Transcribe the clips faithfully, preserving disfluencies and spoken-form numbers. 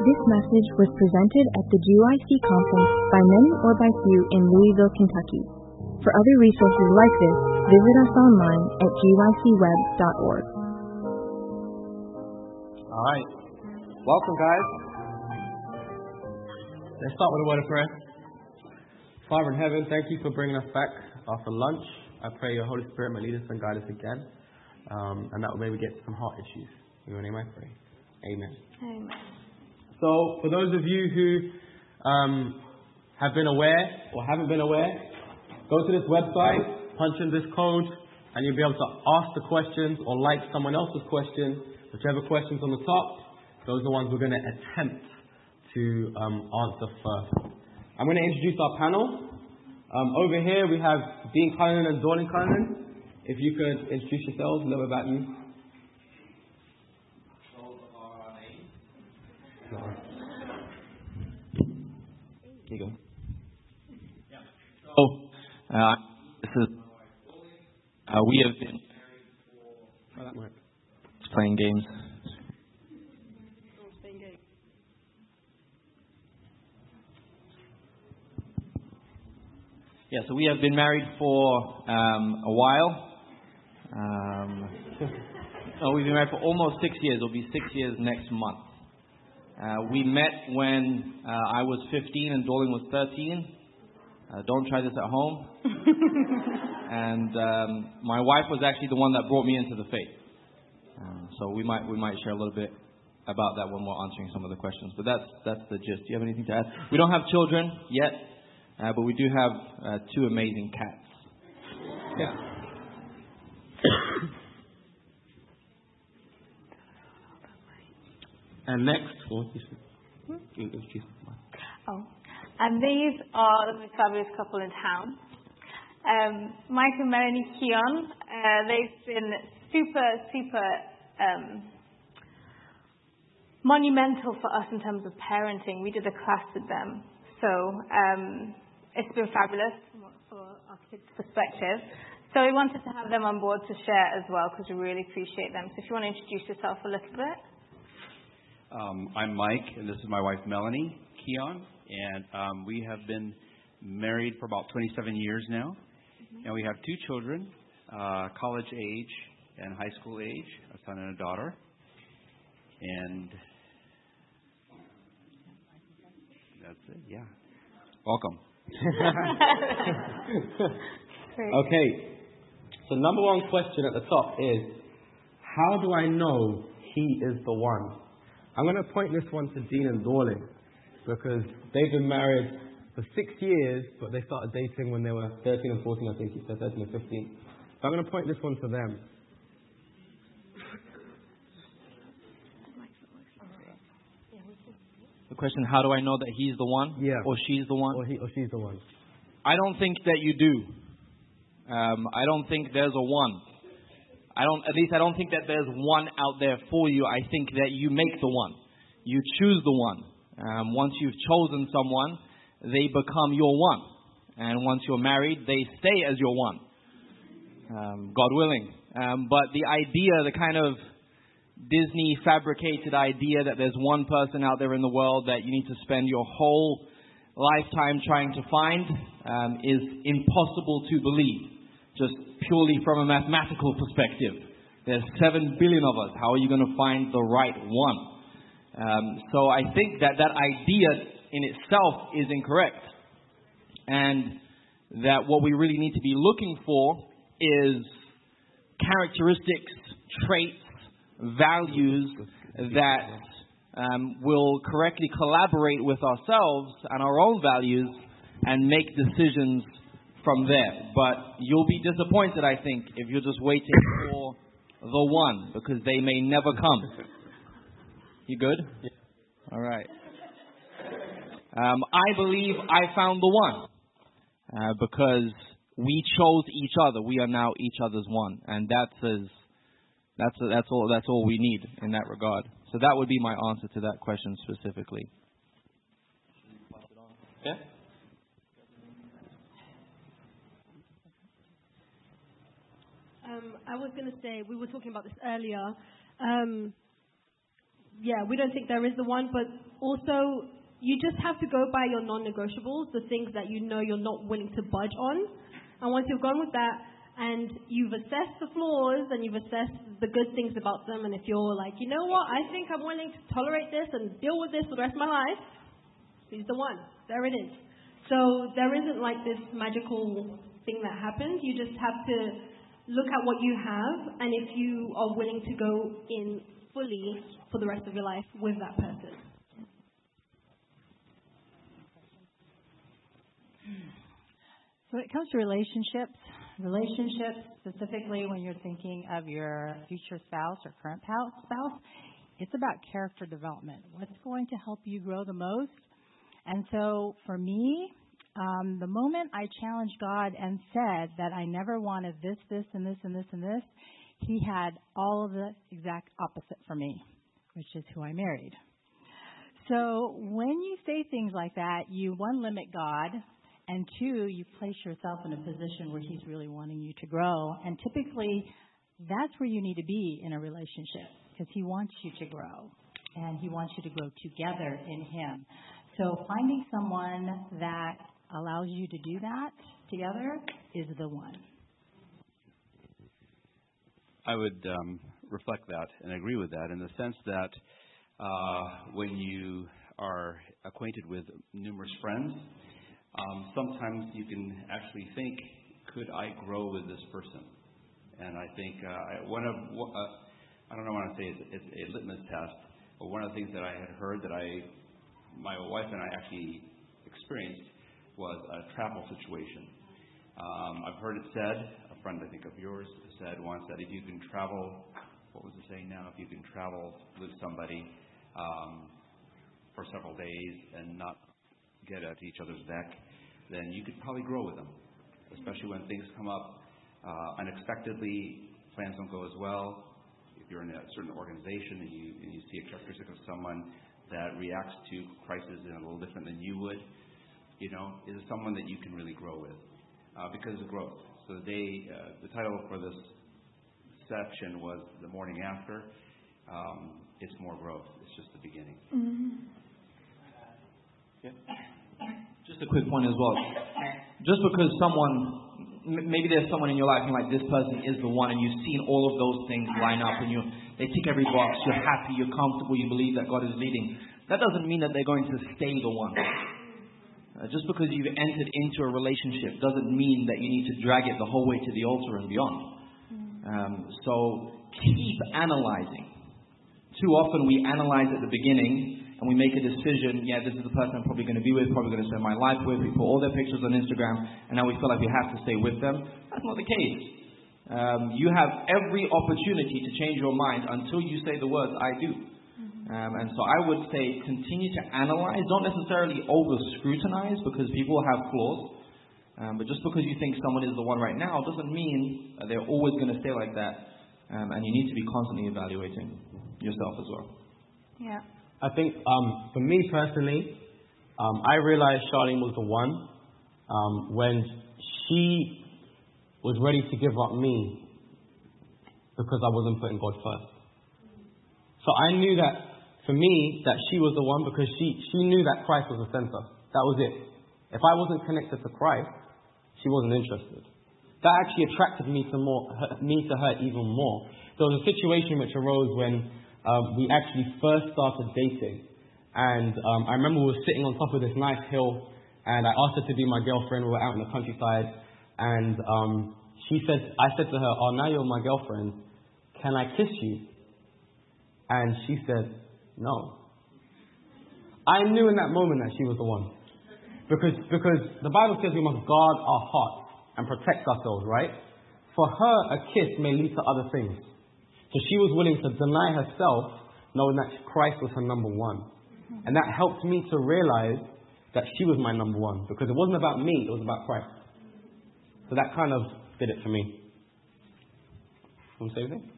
This message was presented at the G Y C conference by many or by few in Louisville, Kentucky. For other resources like this, visit us online at g y c web dot org. All right. Welcome, guys. Let's start with a word of prayer. Father in heaven, thank you for bringing us back after lunch. I pray your Holy Spirit may lead us and guide us again, um, and that way we get some heart issues. In your name I pray. Amen. Amen. So, for those of you who um, have been aware or haven't been aware, go to this website, punch in this code, and you'll be able to ask the questions or like someone else's question. Whichever question's on the top, those are the ones we're going to attempt to um, answer first. I'm going to introduce our panel. Um, over here we have Dean Cullinan and Dorling Cullinan. If you could introduce yourselves, a little bit about you. Here you go. So, uh, this is, uh, we have been Oh, that might. playing games. Yeah, so we have been married for um, a while. Um, no, we've been married for almost six years. It'll be six years next month. Uh, we met when uh, I was fifteen and Dorling was thirteen. Uh, don't try this at home. And um, my wife was actually the one that brought me into the faith. Um, so we might we might share a little bit about that when we're answering some of the questions. But that's that's the gist. Do you have anything to add? We don't have children yet, uh, but we do have uh, two amazing cats. Yeah. And next, well, you should- you introduce yourself. Oh, and these are the most fabulous couple in town. Um, Mike and Melanie Keon. Uh, they've been super, super um, monumental for us in terms of parenting. We did a class with them, so um, it's been fabulous from for our kids' perspective. So we wanted to have them on board to share as well because we really appreciate them. So if you want to introduce yourself a little bit. Um, I'm Mike, and this is my wife, Melanie Keon, and um, we have been married for about twenty-seven years now, mm-hmm. and we have two children, uh, college age and high school age, a son and a daughter, and that's it, yeah. Welcome. Okay, so number one question at the top is, how do I know he is the one? I'm going to point this one to Dean and Dorling because they've been married for six years, but they started dating when they were thirteen and fourteen, I think you said, thirteen and fifteen. So I'm going to point this one to them. The question, how do I know that he's the one? Yeah. Or she's the one? Or he or she's the one. I don't think that you do. Um, I don't think there's a one. I don't, at least I don't think that there's one out there for you. I think that you make the one. You choose the one. Um, once you've chosen someone, they become your one. And once you're married, they stay as your one. Um, God willing. Um, but the idea, the kind of Disney fabricated idea that there's one person out there in the world that you need to spend your whole lifetime trying to find um, is impossible to believe. Just purely from a mathematical perspective. There's seven billion of us. How are you going to find the right one? Um, so I think that that idea in itself is incorrect. And that what we really need to be looking for is characteristics, traits, values that um, will correctly collaborate with ourselves and our own values and make decisions from there. But you'll be disappointed, I think, if you're just waiting for the one, because they may never come. You good? Yeah. All right. Um, I believe I found the one uh, because we chose each other. We are now each other's one, and that's as that's that's all that's all we need in that regard. So that would be my answer to that question specifically. Yeah. Um, I was going to say, we were talking about this earlier. Um, yeah, we don't think there is the one, but also you just have to go by your non-negotiables, the things that you know you're not willing to budge on. And once you've gone with that and you've assessed the flaws and you've assessed the good things about them, and if you're like, you know what, I think I'm willing to tolerate this and deal with this for the rest of my life, he's the one. There it is. So there isn't like this magical thing that happens. You just have to look at what you have, and if you are willing to go in fully for the rest of your life with that person. So when it comes to relationships, relationships specifically when you're thinking of your future spouse or current spouse, it's about character development. What's going to help you grow the most? And so for me, um, the moment I challenged God and said that I never wanted this, this, and this, and this, and this, He had all of the exact opposite for me, which is who I married. So when you say things like that, you, one, limit God, and two, you place yourself in a position where He's really wanting you to grow. And typically, that's where you need to be in a relationship, because He wants you to grow, and He wants you to grow together in Him. So finding someone that allows you to do that together is the one. I would um, reflect that and agree with that in the sense that uh, when you are acquainted with numerous friends, um, sometimes you can actually think, could I grow with this person? And I think uh, one of, uh, I don't know what I say, it's, it's a litmus test, but one of the things that I had heard that I, my wife and I actually experienced was a travel situation. Um, I've heard it said, a friend I think of yours said once that if you can travel, what was the saying now? If you can travel with somebody um, for several days and not get at each other's neck, then you could probably grow with them, especially when things come up uh, unexpectedly, plans don't go as well. If you're in a certain organization and you, and you see a characteristic of someone that reacts to crisis in a little different than you would, you know, is it someone that you can really grow with? Uh, because of growth. So the day, uh, the title for this section was The Morning After. Um, it's more growth. It's just the beginning. Mm-hmm. Yeah. Just a quick point as well. Just because someone, m- maybe there's someone in your life and like this person is the one, and you've seen all of those things line up, and you they tick every box. You're happy, you're comfortable, you believe that God is leading. That doesn't mean that they're going to stay the one. Uh, just because you've entered into a relationship doesn't mean that you need to drag it the whole way to the altar and beyond. Um, so keep analyzing. Too often we analyze at the beginning and we make a decision, yeah, this is the person I'm probably going to be with, probably going to spend my life with. We put all their pictures on Instagram and now we feel like we have to stay with them. That's not the case. Um, you have every opportunity to change your mind until you say the words, I do. Um, and so I would say continue to analyze. Don't necessarily over-scrutinize because people have flaws. Um, but just because you think someone is the one right now doesn't mean that they're always going to stay like that. Um, and you need to be constantly evaluating yourself as well. Yeah. I think um, for me personally, um, I realized Charlene was the one um, when she was ready to give up me because I wasn't putting God first. So I knew that for me, that she was the one because she, she knew that Christ was the center. That was it. If I wasn't connected to Christ, she wasn't interested. That actually attracted me to more, her, me to her even more. There was a situation which arose when um, we actually first started dating. And um, I remember we were sitting on top of this nice hill, and I asked her to be my girlfriend. We were out in the countryside. And um, she said, I said to her, oh, now you're my girlfriend. Can I kiss you? And she said, no. I knew in that moment that she was the one. Because, because the Bible says we must guard our hearts and protect ourselves, right? For her, a kiss may lead to other things. So she was willing to deny herself, knowing that Christ was her number one. And that helped me to realize that she was my number one. Because it wasn't about me, it was about Christ. So that kind of did it for me. Want to say anything?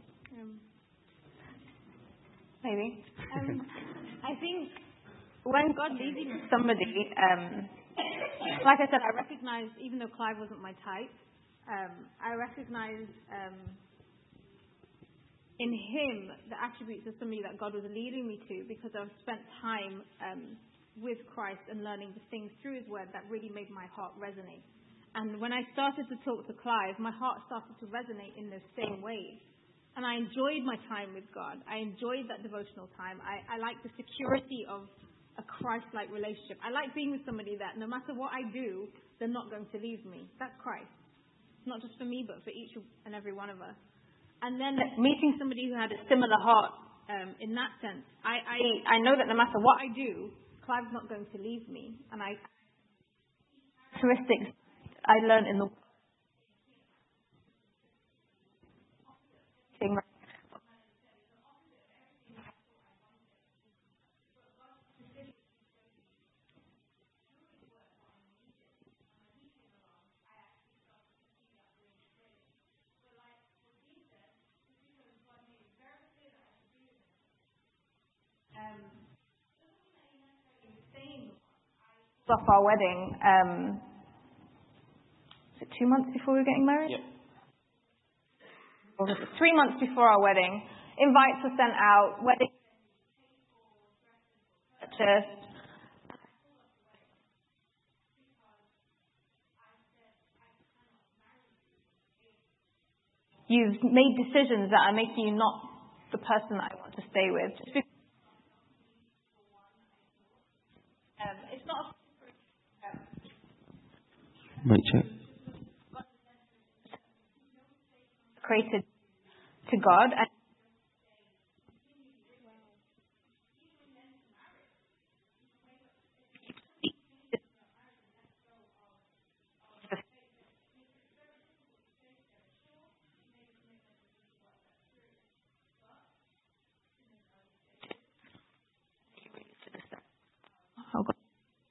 Maybe. Um, I think when God leads you with somebody, um, like I said, I recognized, even though Clive wasn't my type, um, I recognized um, in him the attributes of somebody that God was leading me to, because I've spent time um, with Christ and learning the things through his word that really made my heart resonate. And when I started to talk to Clive, my heart started to resonate in those same ways. And I enjoyed my time with God. I enjoyed that devotional time. I, I like the security of a Christ-like relationship. I like being with somebody that no matter what I do, they're not going to leave me. That's Christ. Not just for me, but for each and every one of us. And then meeting somebody who had a similar heart um, in that sense, I, I, I know that no matter what I do, Clive's not going to leave me. And I characteristics I learned in the thing. Off our wedding, um, is it two months before we were getting married? Yep. Or was it three months before our wedding? Invites were sent out, wedding purchased. You've made decisions that are making you not the person that I want to stay with. Just because, um, it's not. Mic check. Created to God. And oh, God.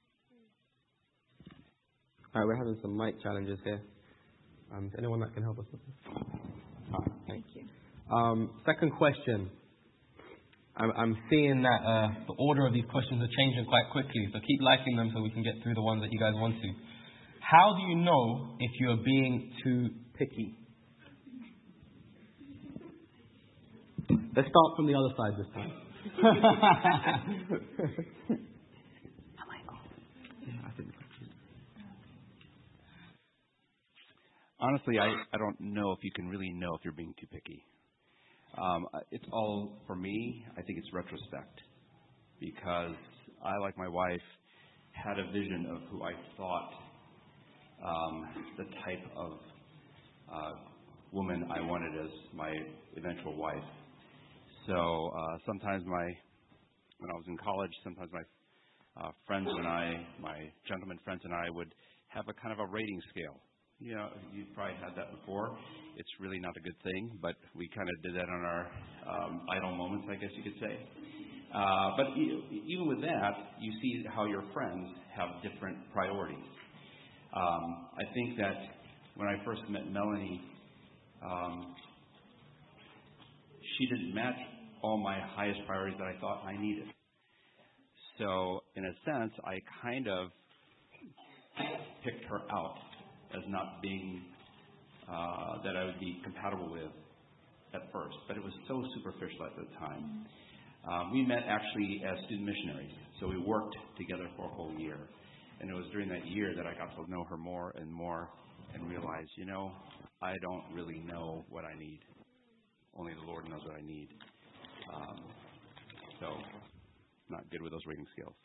All right, we're having some mic challenges here. Um, is anyone that can help us with this? All right, thank you. Um, second question. I'm, I'm seeing that uh, the order of these questions are changing quite quickly, so keep liking them so we can get through the ones that you guys want to. How do you know if you're being too picky? Let's start from the other side this time. Honestly, I, I don't know if you can really know if you're being too picky. Um, it's all, for me, I think it's retrospect. Because I, like my wife, had a vision of who I thought um, the type of uh, woman I wanted as my eventual wife. So uh, sometimes my, when I was in college, sometimes my uh, friends and I, my gentleman friends and I would have a kind of a rating scale. You know, you've probably had that before. It's really not a good thing, but we kind of did that on our um, idle moments, I guess you could say. Uh, but e- even with that, you see how your friends have different priorities. Um, I think that when I first met Melanie, um, she didn't match all my highest priorities that I thought I needed. So, in a sense, I kind of picked her out as not being, uh, that I would be compatible with at first. But it was so superficial at the time. Um, we met actually as student missionaries. So we worked together for a whole year. And it was during that year that I got to know her more and more and realized, you know, I don't really know what I need. Only the Lord knows what I need. Um, so, not good with those rating scales.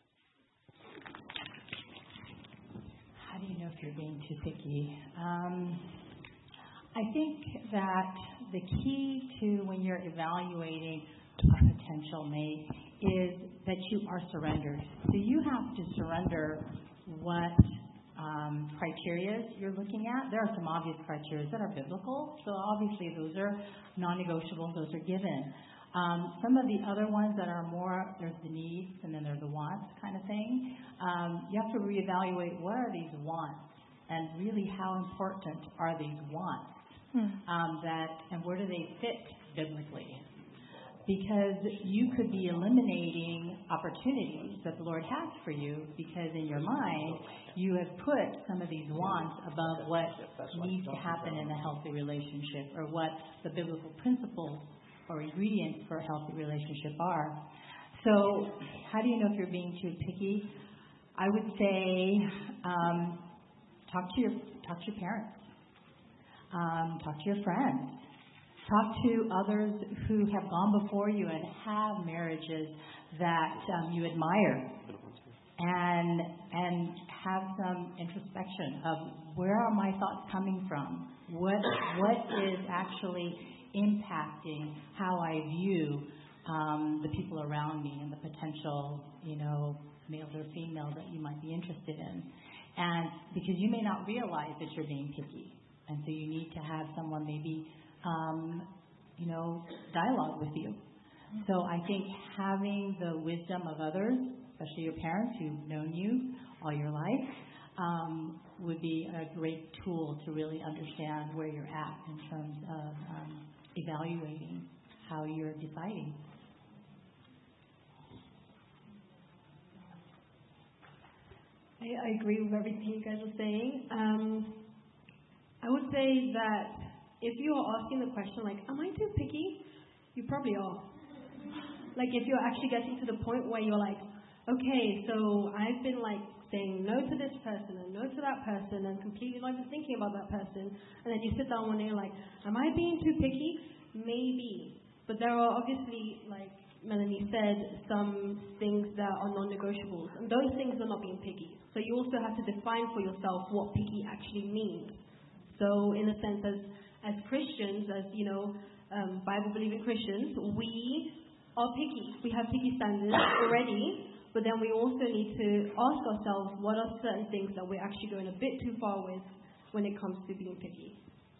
How do you know if you're being too picky? Um, I think that the key to when you're evaluating a potential mate is that you are surrendered. So you have to surrender what um, criteria you're looking at. There are some obvious criteria that are biblical, so obviously those are non-negotiable, those are given. Um, some of the other ones that are more, there's the needs and then there's the wants kind of thing. Um, you have to reevaluate what are these wants and really how important are these wants hmm. um, that and where do they fit biblically? Because you could be eliminating opportunities that the Lord has for you because in your mind you have put some of these wants above what needs to happen in a healthy relationship or what the biblical principles or ingredients for a healthy relationship are. So how do you know if you're being too picky? I would say um, talk to your talk to your parents, um, talk to your friends, talk to others who have gone before you and have marriages that um, you admire, and and have some introspection of where are my thoughts coming from? What what is actually impacting how I view um, the people around me and the potential, you know, males or females that you might be interested in. And because you may not realize that you're being picky. And so you need to have someone maybe, um, you know, dialogue with you. So I think having the wisdom of others, especially your parents who've known you all your life, um, would be a great tool to really understand where you're at in terms of um, evaluating how you're deciding. I, I agree with everything you guys are saying. Um, I would say that if you are asking the question, like, am I too picky? You probably are. Like, if you're actually getting to the point where you're like, okay, so I've been, like, saying no to this person and no to that person and completely not even thinking about that person, and then you sit down one day and you're like, am I being too picky? Maybe. But there are obviously, like Melanie said, some things that are non-negotiables, and those things are not being picky. So you also have to define for yourself what picky actually means. So in a sense, as as Christians, as, you know, um, Bible-believing Christians, we are picky. We have picky standards already, but then we also need to ask ourselves what are certain things that we're actually going a bit too far with when it comes to being picky.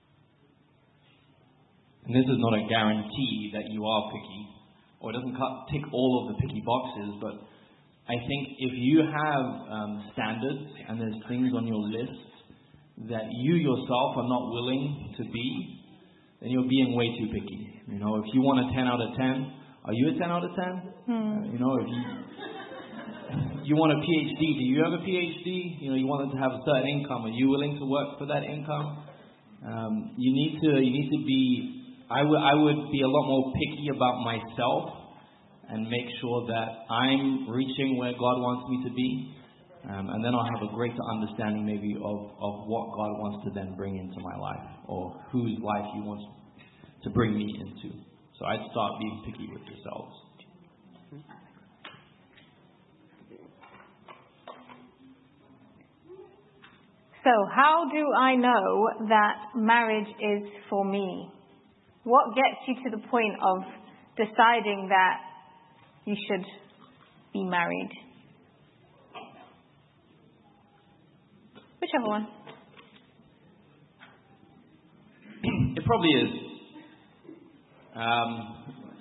And this is not a guarantee that you are picky, or it doesn't tick all of the picky boxes, but I think if you have um, standards and there's things on your list that you yourself are not willing to be, then you're being way too picky. You know, if you want a ten out of ten, are you a ten out of ten? Hmm. Uh, you know, if you you want a PhD, do you have a PhD? You know, you want them to have a certain income. Are you willing to work for that income? Um, you need to you need to be. I would I would be a lot more picky about myself and make sure that I'm reaching where God wants me to be. Um, and then I'll have a greater understanding maybe of, of what God wants to then bring into my life, or whose life He wants to bring me into. So I'd start being picky with yourselves. So how do I know that marriage is for me? What gets you to the point of deciding that you should be married? Whichever one. It probably is. Um,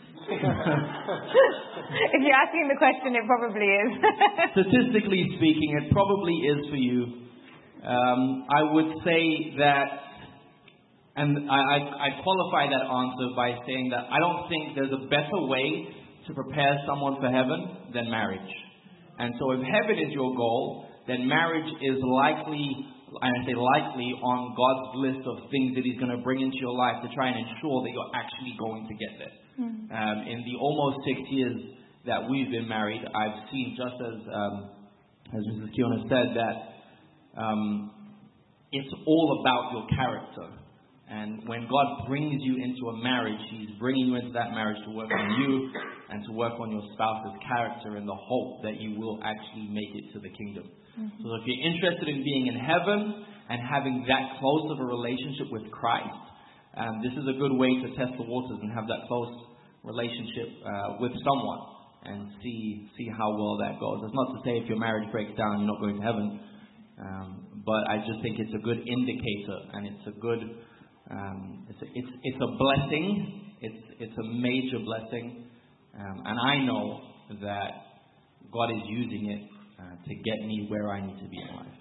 if you're asking the question, it probably is. Statistically speaking, it probably is for you. Um, I would say that, and I, I, I qualify that answer by saying that I don't think there's a better way to prepare someone for heaven than marriage. And so if heaven is your goal, then marriage is likely, and I say likely, on God's list of things that He's going to bring into your life to try and ensure that you're actually going to get there. Mm-hmm. Um, in the almost six years that we've been married, I've seen, just as um, as Missus Kiona said, that um, it's all about your character. And when God brings you into a marriage, He's bringing you into that marriage to work on you and to work on your spouse's character in the hope that you will actually make it to the kingdom. Mm-hmm. So if you're interested in being in heaven and having that close of a relationship with Christ, um, this is a good way to test the waters and have that close relationship uh, with someone and see see how well that goes. That's not to say if your marriage breaks down, you're not going to heaven. Um, but I just think it's a good indicator, and it's a good Um, it's, a, it's it's a blessing. It's it's a major blessing, um, and I know that God is using it uh, to get me where I need to be in life.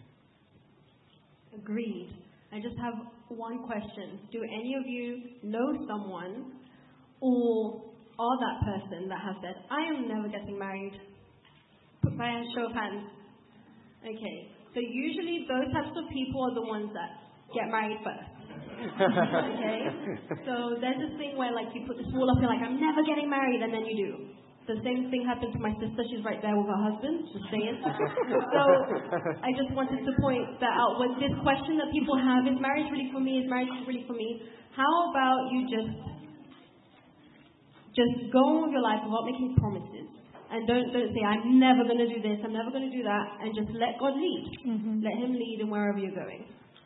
Agreed. I just have one question. Do any of you know someone or are that person that has said, "I am never getting married"? Put by a show of hands. Okay. So usually those types of people are the ones that get married first. Okay? So there's this thing where like you put this wall up, you're like, I'm never getting married, and then you do. The same thing happened to my sister. She's right there with her husband, just saying. So I just wanted to point that out. With this question that people have, is marriage really for me? Is marriage really for me? How about you just just go on with your life without making promises? And don't don't say, I'm never going to do this, I'm never going to do that, and just let God lead. Mm-hmm. Let Him lead in wherever you're going.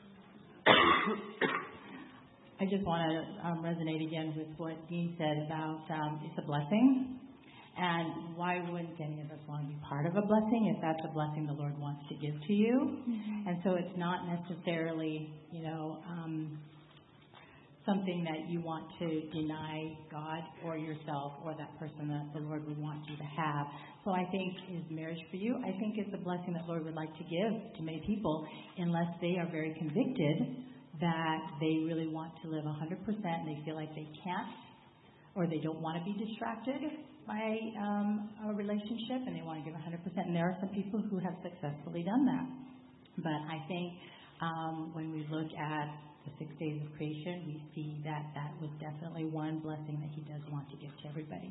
I just want to um, resonate again with what Dean said about um, it's a blessing. And why wouldn't any of us want to be part of a blessing if that's a blessing the Lord wants to give to you? Mm-hmm. And so it's not necessarily, you know, um, something that you want to deny God or yourself or that person that the Lord would want you to have. So I think is marriage for you, I think it's a blessing that the Lord would like to give to many people unless they are very convicted that they really want to live one hundred percent and they feel like they can't or they don't want to be distracted by um, a relationship and they want to give one hundred percent. And there are some people who have successfully done that. But I think um, when we look at the six days of creation, we see that that was definitely one blessing that He does want to give to everybody.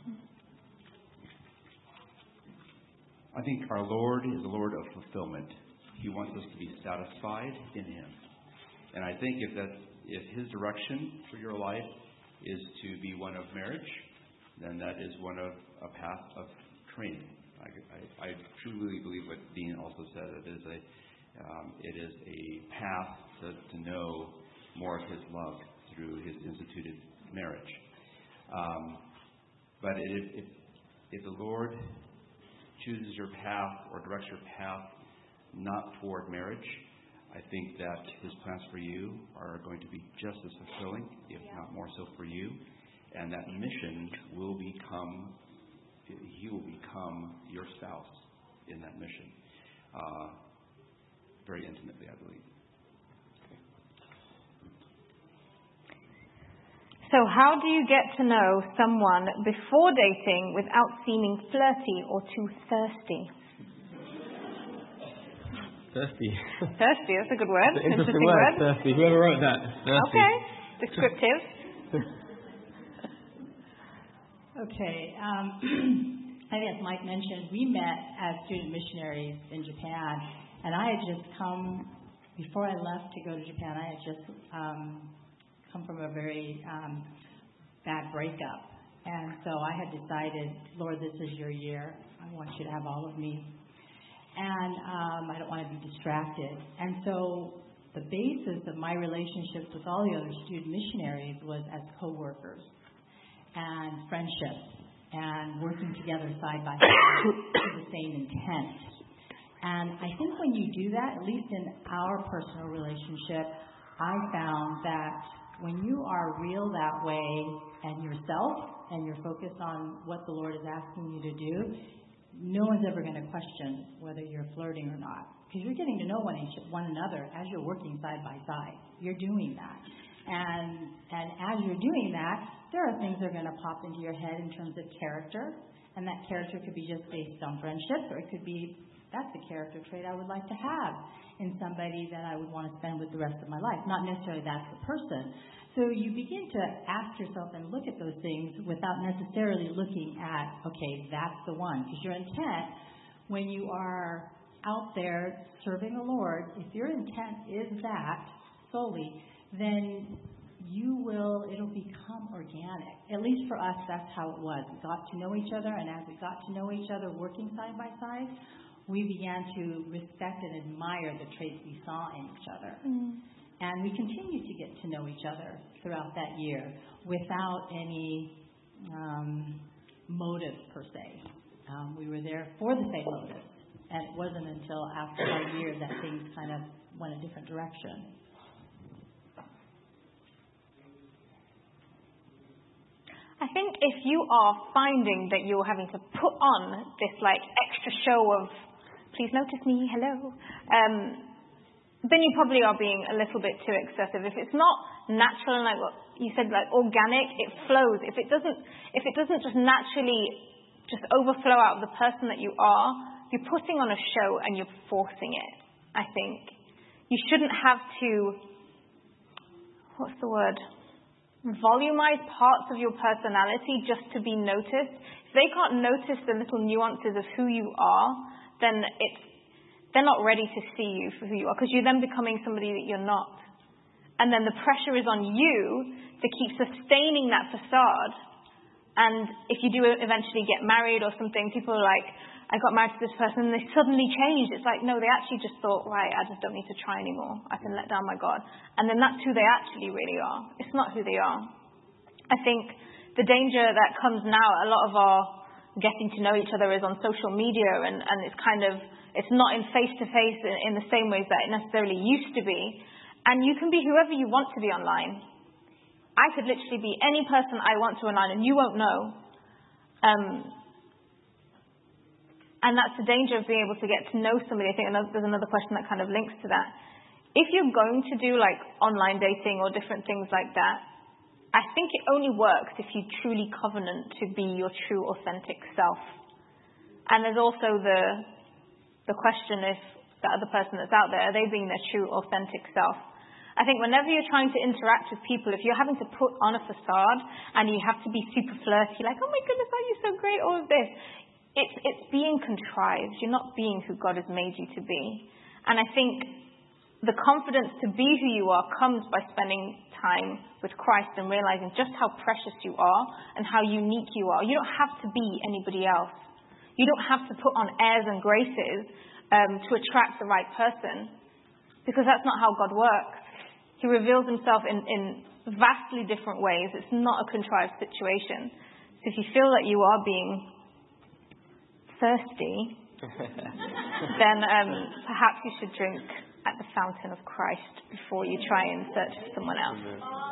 I think our Lord is a Lord of fulfillment. He wants us to be satisfied in Him. And I think if that, if His direction for your life is to be one of marriage, then that is one of a path of training. I, I, I truly believe what Dean also said. It is a um, it is a path to, to know more of His love through His instituted marriage. Um, but if, if if the Lord chooses your path or directs your path not toward marriage, I think that His plans for you are going to be just as fulfilling, if not more so for you. And that mission will become, He will become your spouse in that mission. Uh, very intimately, I believe. So how do you get to know someone before dating without seeming flirty or too thirsty? Thirsty. Thirsty, that's a good word. It's an interesting, interesting word, word, thirsty. Whoever wrote that. Thirsty. Okay, descriptive. Okay, um, I think as Mike mentioned, we met as student missionaries in Japan, and I had just come, before I left to go to Japan, I had just um, come from a very um, bad breakup. And so I had decided, Lord, this is your year. I want you to have all of me. And um, I don't want to be distracted. And so the basis of my relationships with all the other student missionaries was as co-workers and friendship and working together side by side with the same intent. And I think when you do that, at least in our personal relationship, I found that when you are real that way and yourself and you're focused on what the Lord is asking you to do, no one's ever going to question whether you're flirting or not. Because you're getting to know one, each, one another as you're working side by side. You're doing that. And and as you're doing that, there are things that are going to pop into your head in terms of character. And that character could be just based on friendship, or it could be, that's a character trait I would like to have in somebody that I would want to spend with the rest of my life. Not necessarily that's the person. So you begin to ask yourself and look at those things without necessarily looking at, okay, that's the one. Because your intent, when you are out there serving the Lord, if your intent is that solely, then you will, it'll become organic. At least for us, that's how it was. We got to know each other, and as we got to know each other working side by side, we began to respect and admire the traits we saw in each other. Mm. And we continued to get to know each other throughout that year without any um, motive per se. Um, we were there for the same motive. And it wasn't until after that year that things kind of went a different direction. I think if you are finding that you're having to put on this like extra show of, please notice me, hello, um, then you probably are being a little bit too excessive. If it's not natural and like what you said, like organic, it flows. If it doesn't, if it doesn't just naturally just overflow out of the person that you are, you're putting on a show and you're forcing it. I think you shouldn't have to. what's the word? Volumize parts of your personality just to be noticed. If they can't notice the little nuances of who you are, then it's they're not ready to see you for who you are, because you're then becoming somebody that you're not. And then the pressure is on you to keep sustaining that facade. And if you do eventually get married or something, people are like, I got married to this person and they suddenly changed. It's like, no, they actually just thought, right, I just don't need to try anymore. I can let down my guard. And then that's who they actually really are. It's not who they are. I think the danger that comes now, a lot of our getting to know each other is on social media, and, and it's kind of, it's not in face-to-face in, in the same ways that it necessarily used to be. And you can be whoever you want to be online. I could literally be any person I want to online and you won't know. Um, And that's the danger of being able to get to know somebody. I think another, there's another question that kind of links to that. If you're going to do like online dating or different things like that, I think it only works if you truly covenant to be your true, authentic self. And there's also the the question if the other person that's out there, are they being their true, authentic self? I think whenever you're trying to interact with people, if you're having to put on a facade and you have to be super flirty, like, oh my goodness, are you so great, all of this, It's it's being contrived. You're not being who God has made you to be. And I think the confidence to be who you are comes by spending time with Christ and realizing just how precious you are and how unique you are. You don't have to be anybody else. You don't have to put on airs and graces um, to attract the right person, because that's not how God works. He reveals himself in, in vastly different ways. It's not a contrived situation. So if you feel that you are being thirsty, then um, perhaps you should drink at the fountain of Christ before you try and search for someone else.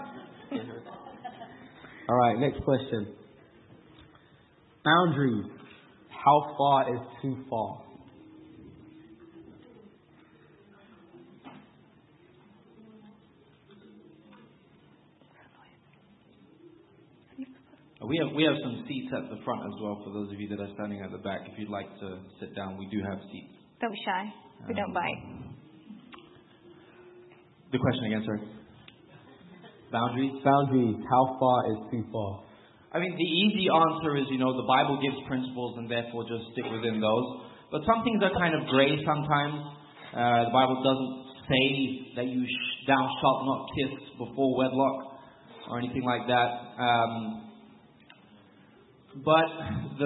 All right, next question. Boundaries. How far is too far? We have we have some seats at the front as well for those of you that are standing at the back. If you'd like to sit down, we do have seats. Don't be shy. We Um, don't bite. The question again, sir. Boundaries. Boundaries. How far is too far? I mean, the easy answer is, you know, the Bible gives principles and therefore just stick within those. But some things are kind of gray sometimes. Uh, the Bible doesn't say that you sh- thou shalt not kiss before wedlock or anything like that. Um, But the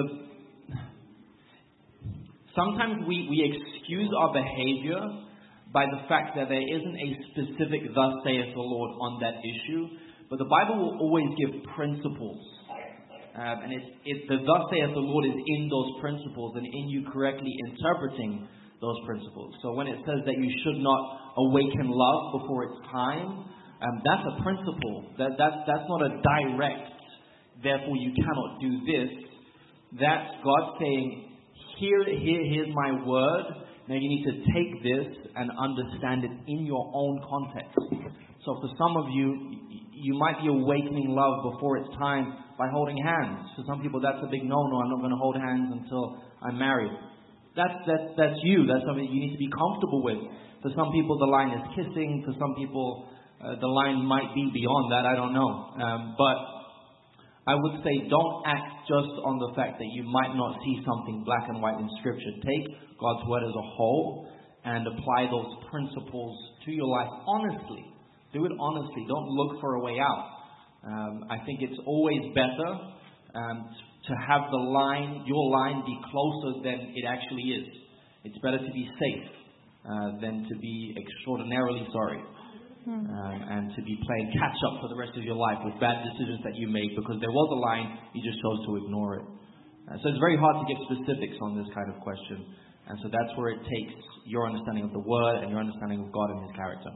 sometimes we, we excuse our behavior by the fact that there isn't a specific thus saith the Lord on that issue. But the Bible will always give principles. Um, and it's, it's the thus saith the Lord is in those principles and in you correctly interpreting those principles. So when it says that you should not awaken love before it's time, um, that's a principle. That, that, that's not a direct, therefore you cannot do this. That's God saying, here, here, here's my word. Now you need to take this and understand it in your own context. So for some of you, you might be awakening love before it's time by holding hands. For some people, that's a big no-no. I'm not going to hold hands until I'm married. That's, that's, that's you. That's something you need to be comfortable with. For some people, the line is kissing. For some people, uh, the line might be beyond that. I don't know. Um, but I would say don't act just on the fact that you might not see something black and white in Scripture. Take God's Word as a whole and apply those principles to your life honestly. Do it honestly. Don't look for a way out. Um, I think it's always better um, to have the line, your line, be closer than it actually is. It's better to be safe uh, than to be extraordinarily sorry. Um, and to be playing catch up for the rest of your life with bad decisions that you made because there was a line, you just chose to ignore it. Uh, so it's very hard to give specifics on this kind of question. And so that's where it takes your understanding of the Word and your understanding of God and His character.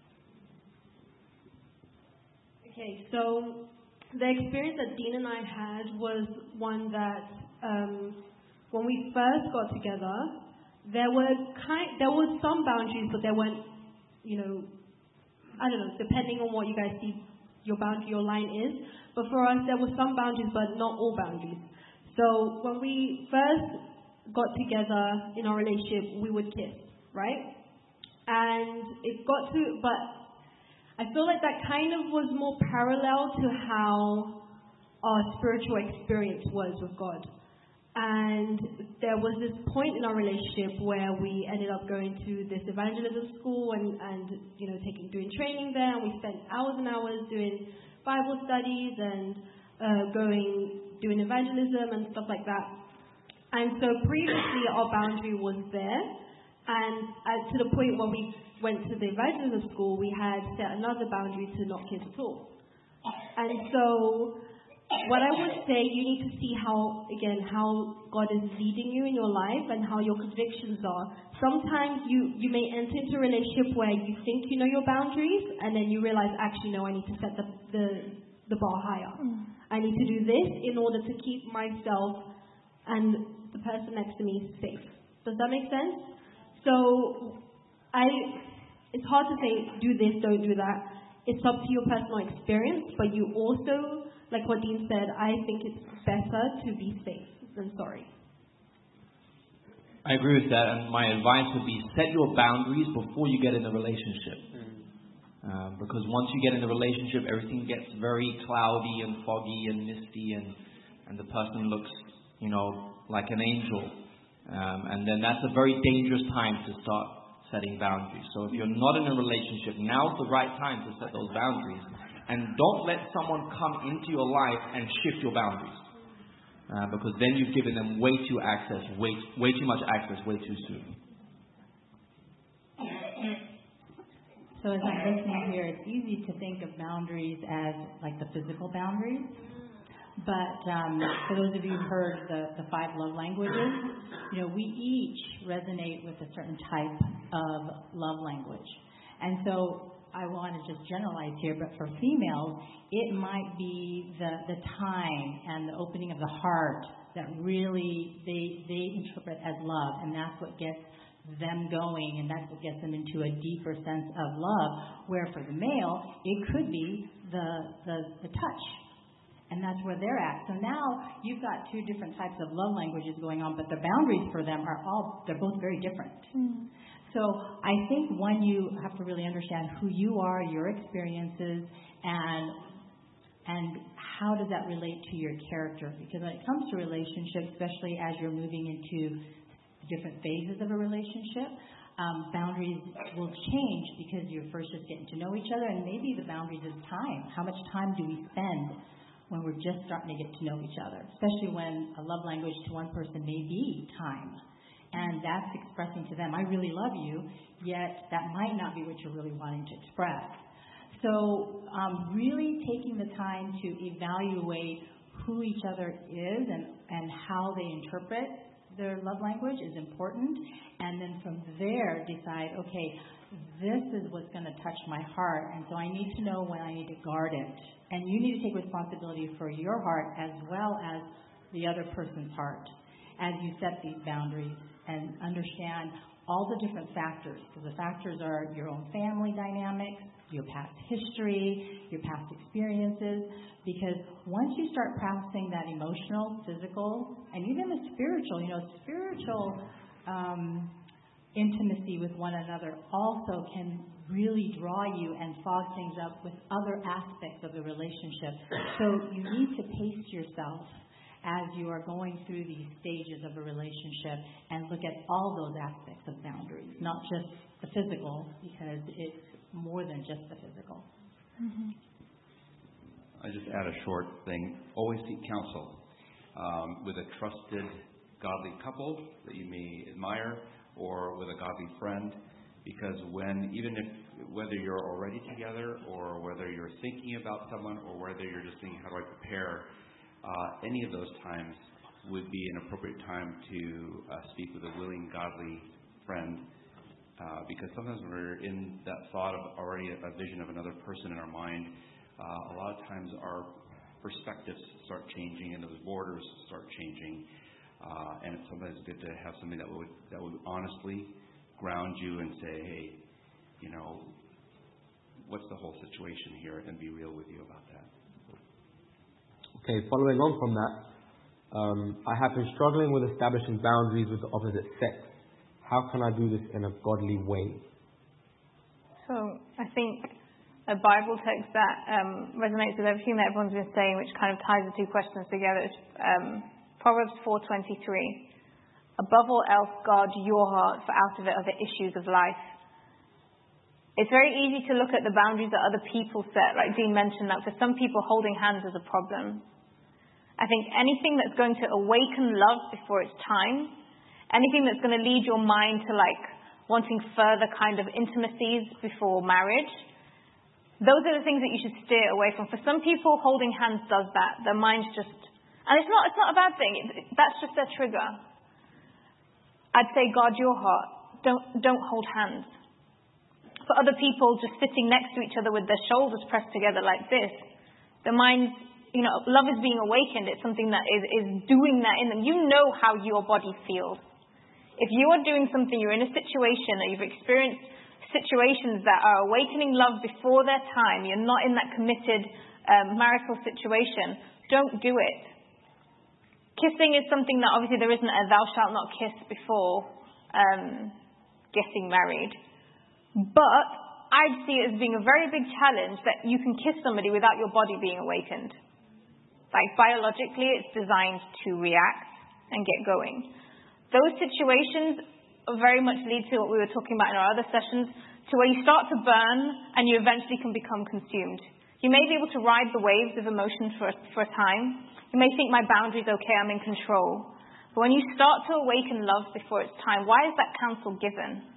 Okay, so the experience that Dean and I had was one that um, when we first got together, there were kind, there were some boundaries, but there weren't, you know, I don't know, depending on what you guys see your boundary, your line is. But for us, there were some boundaries, but not all boundaries. So when we first got together in our relationship, we would kiss, right? And it got to, but I feel like that kind of was more parallel to how our spiritual experience was with God. And there was this point in our relationship where we ended up going to this evangelism school and, and you know, taking doing training there. And we spent hours and hours doing Bible studies and uh, going doing evangelism and stuff like that. And so previously our boundary was there. And uh, to the point where we went to the evangelism school, we had set another boundary to not kiss at all. And so what I would say, you need to see how, again, how God is leading you in your life and how your convictions are. Sometimes you, you may enter into a relationship where you think you know your boundaries, and then you realize, actually, no, I need to set the, the, the bar higher. Mm. I need to do this in order to keep myself and the person next to me safe. Does that make sense? So I, it's hard to say, do this, don't do that. It's up to your personal experience, but you also, like what Dean said, I think it's better to be safe than sorry. I agree with that, and my advice would be set your boundaries before you get in a relationship. Mm. Uh, because once you get in a relationship, everything gets very cloudy and foggy and misty, and, and the person looks, you know, like an angel. Um, and then that's a very dangerous time to start setting boundaries. So if you're not in a relationship, now's the right time to set those boundaries. And don't let someone come into your life and shift your boundaries. Uh, because then you've given them way too access, way, way too much access, way too soon. So as I'm listening here, it's easy to think of boundaries as like the physical boundaries. But um, for those of you who've heard the, the five love languages, you know, we each resonate with a certain type of love language. And so I want to just generalize here, but for females, it might be the, the time and the opening of the heart that really they they interpret as love, and that's what gets them going, and that's what gets them into a deeper sense of love. Where for the male, it could be the the, the touch, and that's where they're at. So now you've got two different types of love languages going on, but the boundaries for them are all they're both very different. Mm. So I think, one, you have to really understand who you are, your experiences, and and how does that relate to your character. Because when it comes to relationships, especially as you're moving into different phases of a relationship, um, boundaries will change because you're first just getting to know each other, and maybe the boundaries is time. How much time do we spend when we're just starting to get to know each other? Especially when a love language to one person may be time. And that's expressing to them, I really love you, yet that might not be what you're really wanting to express. So um, really taking the time to evaluate who each other is and, and how they interpret their love language is important. And then from there decide, okay, this is what's going to touch my heart. And so I need to know when I need to guard it. And you need to take responsibility for your heart as well as the other person's heart as you set these boundaries. And understand all the different factors. Because the factors are your own family dynamics, your past history, your past experiences. Because once you start practicing that emotional, physical, and even the spiritual, you know, spiritual um, intimacy with one another also can really draw you and fog things up with other aspects of the relationship. So you need to pace yourself as you are going through these stages of a relationship and look at all those aspects of boundaries, not just the physical, because it's more than just the physical. Mm-hmm. I just add a short thing. Always seek counsel um, with a trusted, godly couple that you may admire, or with a godly friend, because when, even if, whether you're already together, or whether you're thinking about someone, or whether you're just thinking, how do I prepare, Uh, any of those times would be an appropriate time to uh, speak with a willing, godly friend, uh, because sometimes when we're in that thought of already a, a vision of another person in our mind, uh, a lot of times our perspectives start changing and those borders start changing, uh, and it's sometimes good to have something that would that would honestly ground you and say, hey, you know, what's the whole situation here, and be real with you about that. Okay, following on from that, um, I have been struggling with establishing boundaries with the opposite sex. How can I do this in a godly way? So I think a Bible text that um, resonates with everything that everyone's been saying, which kind of ties the two questions together. It's, um, Proverbs four twenty-three. Above all else, guard your heart, for out of it are the issues of life. It's very easy to look at the boundaries that other people set. Like Dean mentioned, that for some people, holding hands is a problem. I think anything that's going to awaken love before it's time, anything that's going to lead your mind to like wanting further kind of intimacies before marriage, those are the things that you should steer away from. For some people, holding hands does that. Their mind's just, and it's not, it's not a bad thing. It, that's just their trigger. I'd say guard your heart. Don't, don't hold hands. For other people, just sitting next to each other with their shoulders pressed together like this, their minds, you know, love is being awakened. It's something that is, is doing that in them. You know how your body feels. If you are doing something, you're in a situation, or you've experienced situations that are awakening love before their time, you're not in that committed um, marital situation, don't do it. Kissing is something that obviously there isn't a thou shalt not kiss before um, getting married. But I'd see it as being a very big challenge that you can kiss somebody without your body being awakened. Like biologically, it's designed to react and get going. Those situations very much lead to what we were talking about in our other sessions, to where you start to burn and you eventually can become consumed. You may be able to ride the waves of emotion for, for a time. You may think my boundary's okay, I'm in control. But when you start to awaken love before it's time, why is that counsel given?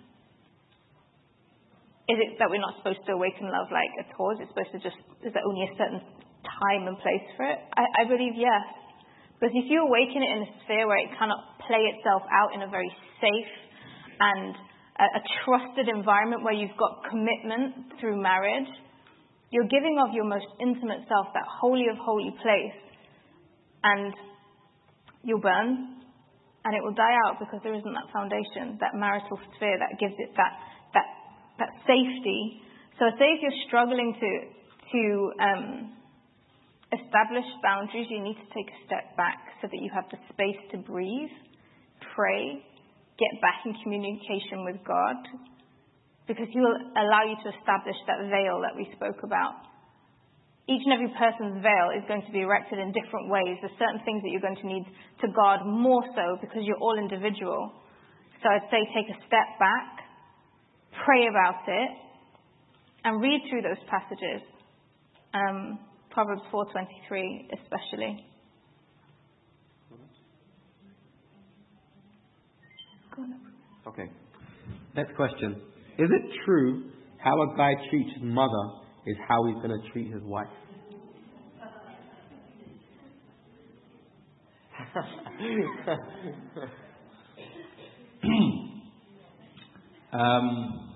Is it that we're not supposed to awaken love like at all? Is it supposed to just, is there only a certain time and place for it? I, I believe yes. Because if you awaken it in a sphere where it cannot play itself out in a very safe and a, a trusted environment where you've got commitment through marriage, you're giving of your most intimate self, that holy of holy place, and you'll burn and it will die out because there isn't that foundation, that marital sphere that gives it that that that safety. So say if you're struggling to to um, establish boundaries, you need to take a step back so that you have the space to breathe, pray, get back in communication with God, because He will allow you to establish that veil that we spoke about. Each and every person's veil is going to be erected in different ways. There's certain things that you're going to need to guard more so because you're all individual. So I'd say take a step back, pray about it, and read through those passages. Um, Proverbs four twenty-three especially. Okay. Next question. Is it true how a guy treats his mother is how he's going to treat his wife? um,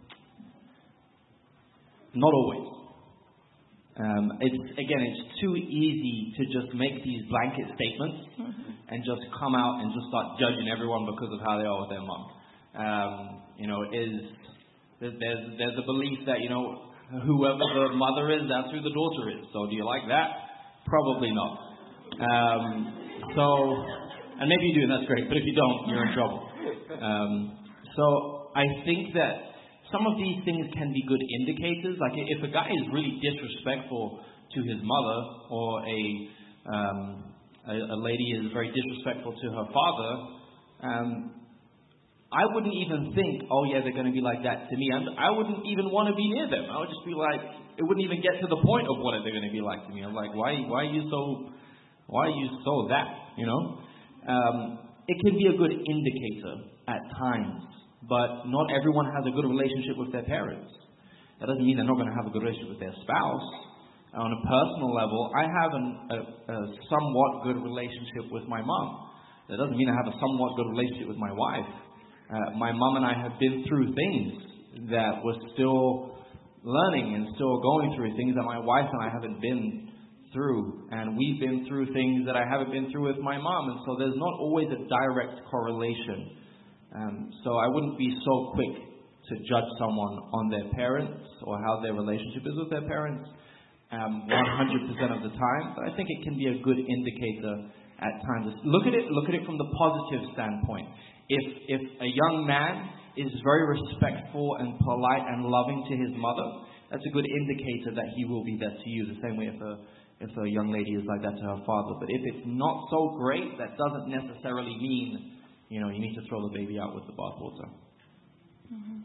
not always. Um, it's again, it's too easy to just make these blanket statements mm-hmm. and just come out and just start judging everyone because of how they are with their mom. Um, you know, is there's there's a belief that you know whoever the mother is, that's who the daughter is. So do you like that? Probably not. Um, so, and maybe you do, and that's great. But if you don't, you're in trouble. Um, so I think that some of these things can be good indicators. Like if a guy is really disrespectful to his mother, or a um, a, a lady is very disrespectful to her father, um, I wouldn't even think, oh yeah, they're going to be like that to me. And I wouldn't even want to be near them. I would just be like, it wouldn't even get to the point of what they're going to be like to me. I'm like, why, why are you so, why are you so that? You know, um, it can be a good indicator at times, but not everyone has a good relationship with their parents. That doesn't mean they're not going to have a good relationship with their spouse. On a personal level, I have an, a, a somewhat good relationship with my mom. That doesn't mean I have a somewhat good relationship with my wife. Uh, my mom and I have been through things that we're still learning and still going through, things that my wife and I haven't been through. And we've been through things that I haven't been through with my mom. And so there's not always a direct correlation. Um, so I wouldn't be so quick to judge someone on their parents or how their relationship is with their parents um, one hundred percent of the time. But I think it can be a good indicator at times. Look at it, look at it from the positive standpoint. If if a young man is very respectful and polite and loving to his mother, that's a good indicator that he will be that to you. The same way if a if a young lady is like that to her father. But if it's not so great, that doesn't necessarily mean, you know, you need to throw the baby out with the bathwater. Mm-hmm.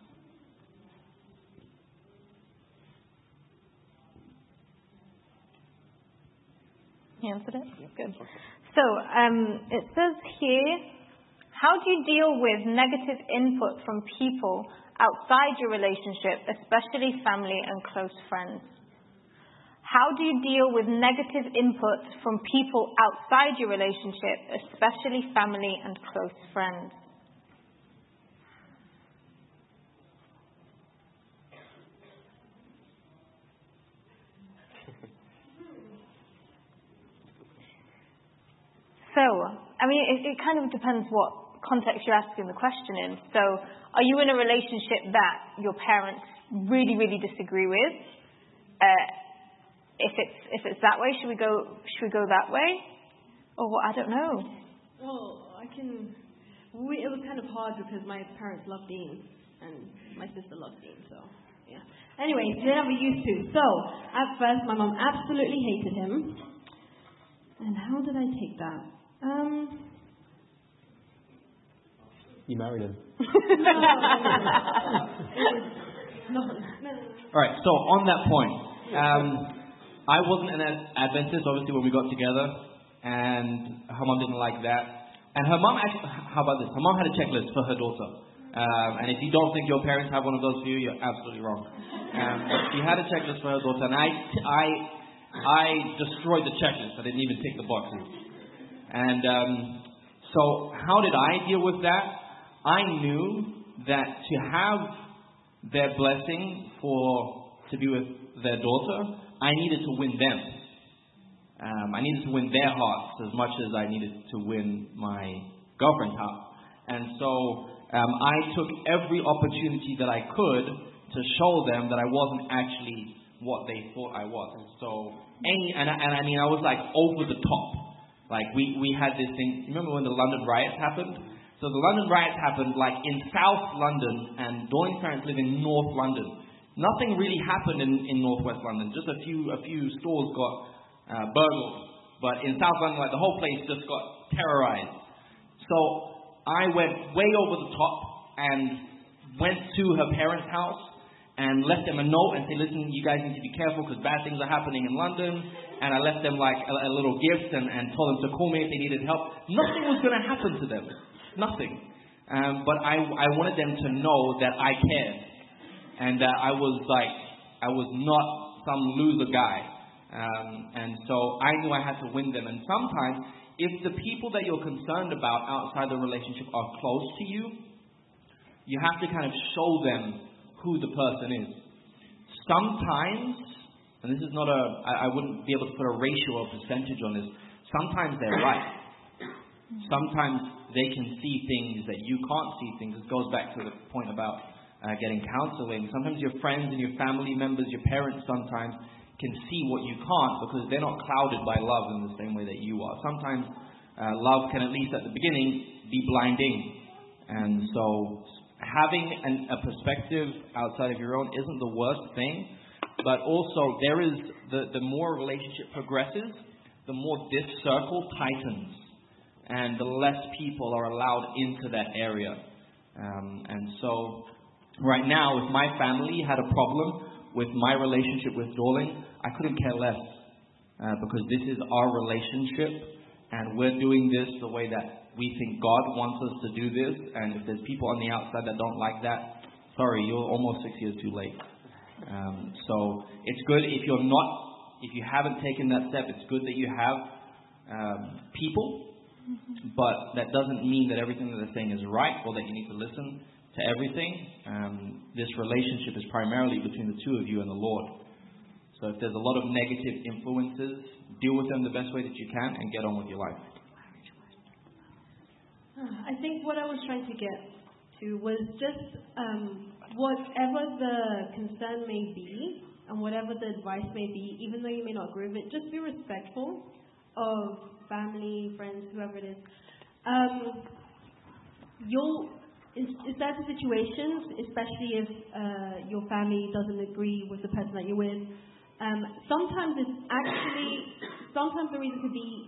You answered it? Good. So, um, it says here, how do you deal with negative input from people outside your relationship, especially family and close friends? How do you deal with negative input from people outside your relationship, especially family and close friends? So, I mean, it, it kind of depends what context you're asking the question in. So, are you in a relationship that your parents really, really disagree with? Uh, if it's if it's that way, should we go should we go that way? Or what? I don't know. Well, I can. We, it was kind of hard because my parents love Dean and my sister loves Dean. So, yeah. Anyway, they never used to. So, at first, my mom absolutely hated him. And how did I take that? Um, you married him. no, no, no. All right, so on that point, um, I wasn't an Adventist, obviously, when we got together, and her mom didn't like that. And her mom actually, how about this? Her mom had a checklist for her daughter. Um, and if you don't think your parents have one of those for you, you're absolutely wrong. Um, but she had a checklist for her daughter, and I, I, I destroyed the checklist. I didn't even tick the boxes. And um, so how did I deal with that? I knew that to have their blessing for to be with their daughter, I needed to win them. Um, I needed to win their hearts as much as I needed to win my girlfriend's heart. And so um, I took every opportunity that I could to show them that I wasn't actually what they thought I was. And so, any, and, I, and I mean, I was like over the top. Like, we, we had this thing, remember when the London riots happened? So the London riots happened, like, in South London, and Dawn's parents live in North London. Nothing really happened in, in Northwest London. Just a few a few stores got uh, burgled. But in South London, like, the whole place just got terrorized. So I went way over the top and went to her parents' house and left them a note and said, listen, you guys need to be careful because bad things are happening in London. And I left them like a, a little gift and, and told them to call me if they needed help. Nothing was going to happen to them. Nothing. Um, but I, I wanted them to know that I cared. And that I was like, I was not some loser guy. Um, and so I knew I had to win them. And sometimes, if the people that you're concerned about outside the relationship are close to you, you have to kind of show them who the person is. Sometimes, and this is not a, I, I wouldn't be able to put a ratio or percentage on this, sometimes they're right. Sometimes they can see things that you can't see things. It goes back to the point about uh, getting counseling. Sometimes your friends and your family members, your parents sometimes can see what you can't because they're not clouded by love in the same way that you are. Sometimes uh, love can, at least at the beginning, be blinding. And so having an, a perspective outside of your own isn't the worst thing, but also there is, the, the more a relationship progresses, the more this circle tightens, and the less people are allowed into that area. Um, and so right now, if my family had a problem with my relationship with Dorling, I couldn't care less, uh, because this is our relationship, and we're doing this the way that we think God wants us to do this. And if there's people on the outside that don't like that, sorry, you're almost six years too late. Um, so it's good if you're not, if you haven't taken that step, it's good that you have um, people, mm-hmm. but that doesn't mean that everything that they're saying is right or that you need to listen to everything. Um, this relationship is primarily between the two of you and the Lord. So if there's a lot of negative influences, deal with them the best way that you can and get on with your life. I think what I was trying to get to was just um, whatever the concern may be and whatever the advice may be, even though you may not agree with it, just be respectful of family, friends, whoever it is. Um, you'll in, in certain situations, especially if uh, your family doesn't agree with the person that you're with, um, sometimes it's actually, sometimes the reason could be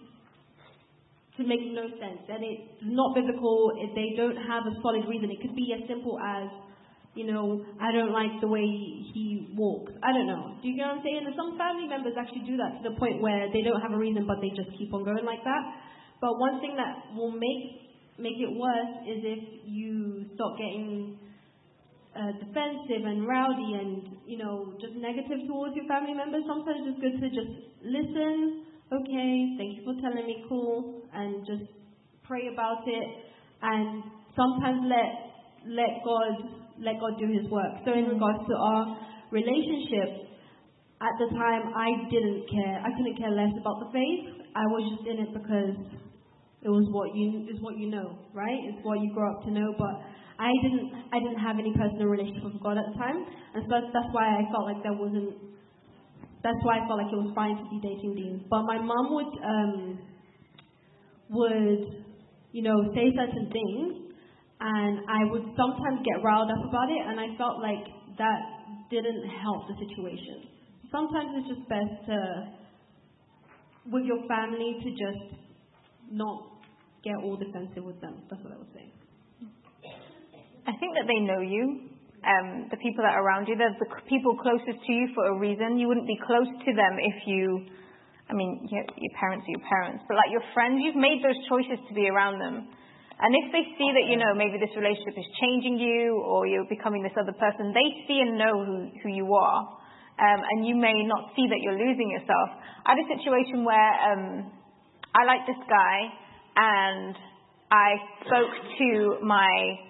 to make no sense, and it's not biblical. If they don't have a solid reason, it could be as simple as, you know, I don't like the way he walks. I don't know. Do you get what I'm saying? And some family members actually do that to the point where they don't have a reason, but they just keep on going like that. But one thing that will make make it worse is if you start getting uh, defensive and rowdy and, you know, just negative towards your family members. Sometimes it's good to just listen. Okay, thank you for telling me, cool, and just pray about it, and sometimes let let God let God do His work. So in regards to our relationship, at the time I didn't care. I couldn't care less about the faith. I was just in it because it was what you is what you know, right? It's what you grow up to know. But I didn't I didn't have any personal relationship with God at the time, and so that's, that's why I felt like there wasn't. That's why I felt like it was fine to be dating Dean. But my mom would um, would you know say certain things, and I would sometimes get riled up about it, and I felt like that didn't help the situation. Sometimes it's just best to, with your family, to just not get all defensive with them. That's what I would say. I think that they know you. Um, the people that are around you, they're the people closest to you for a reason. You wouldn't be close to them if you, I mean, your, your parents are your parents, but like your friends, you've made those choices to be around them. And if they see that, you know, maybe this relationship is changing you or you're becoming this other person, they see and know who, who you are. Um, and you may not see that you're losing yourself. I had a situation where um, I liked this guy and I spoke to my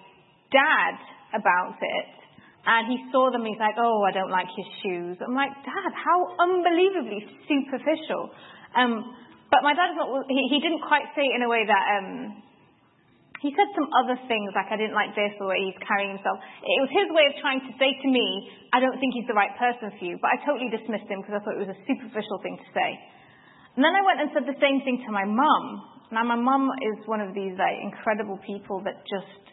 dad about it. And he saw them and he's like, oh, I don't like his shoes. I'm like, Dad, how unbelievably superficial. Um, but my dad, not, he, he didn't quite say it in a way that, um, he said some other things, like I didn't like this or the way he's carrying himself. It was his way of trying to say to me, I don't think he's the right person for you. But I totally dismissed him because I thought it was a superficial thing to say. And then I went and said the same thing to my mum. Now, my mum is one of these like incredible people that just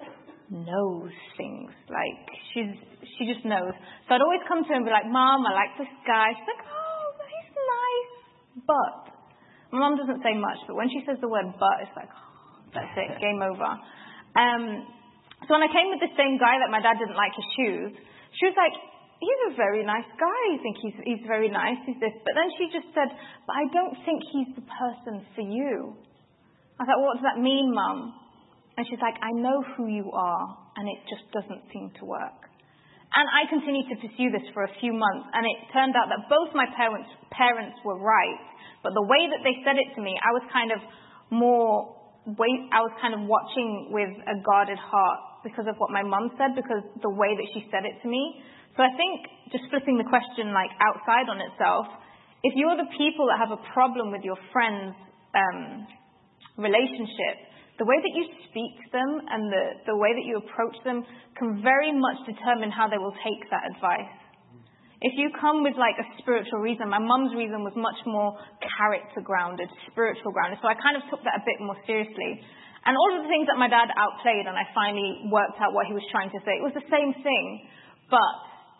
knows things. Like, she's she just knows. So I'd always come to her and be like, Mom, I like this guy. She's like, oh, he's nice. But my mum doesn't say much, but when she says the word but, it's like, oh, that's it, game over. Um, so when I came with the same guy that my dad didn't like his shoes, she was like, he's a very nice guy. I think he's he's very nice. He's this. But then she just said, but I don't think he's the person for you. I thought, what does that mean, Mum? And she's like, I know who you are, and it just doesn't seem to work. And I continued to pursue this for a few months, and it turned out that both my parents parents were right, but the way that they said it to me, I was kind of more, wait, I was kind of watching with a guarded heart because of what my mum said, because the way that she said it to me. So I think, just flipping the question like outside on itself, if you're the people that have a problem with your friend's um, relationship, the way that you speak to them and the, the way that you approach them can very much determine how they will take that advice. If you come with like a spiritual reason, my mum's reason was much more character grounded, spiritual grounded, so I kind of took that a bit more seriously. And all of the things that my dad outplayed and I finally worked out what he was trying to say, it was the same thing. But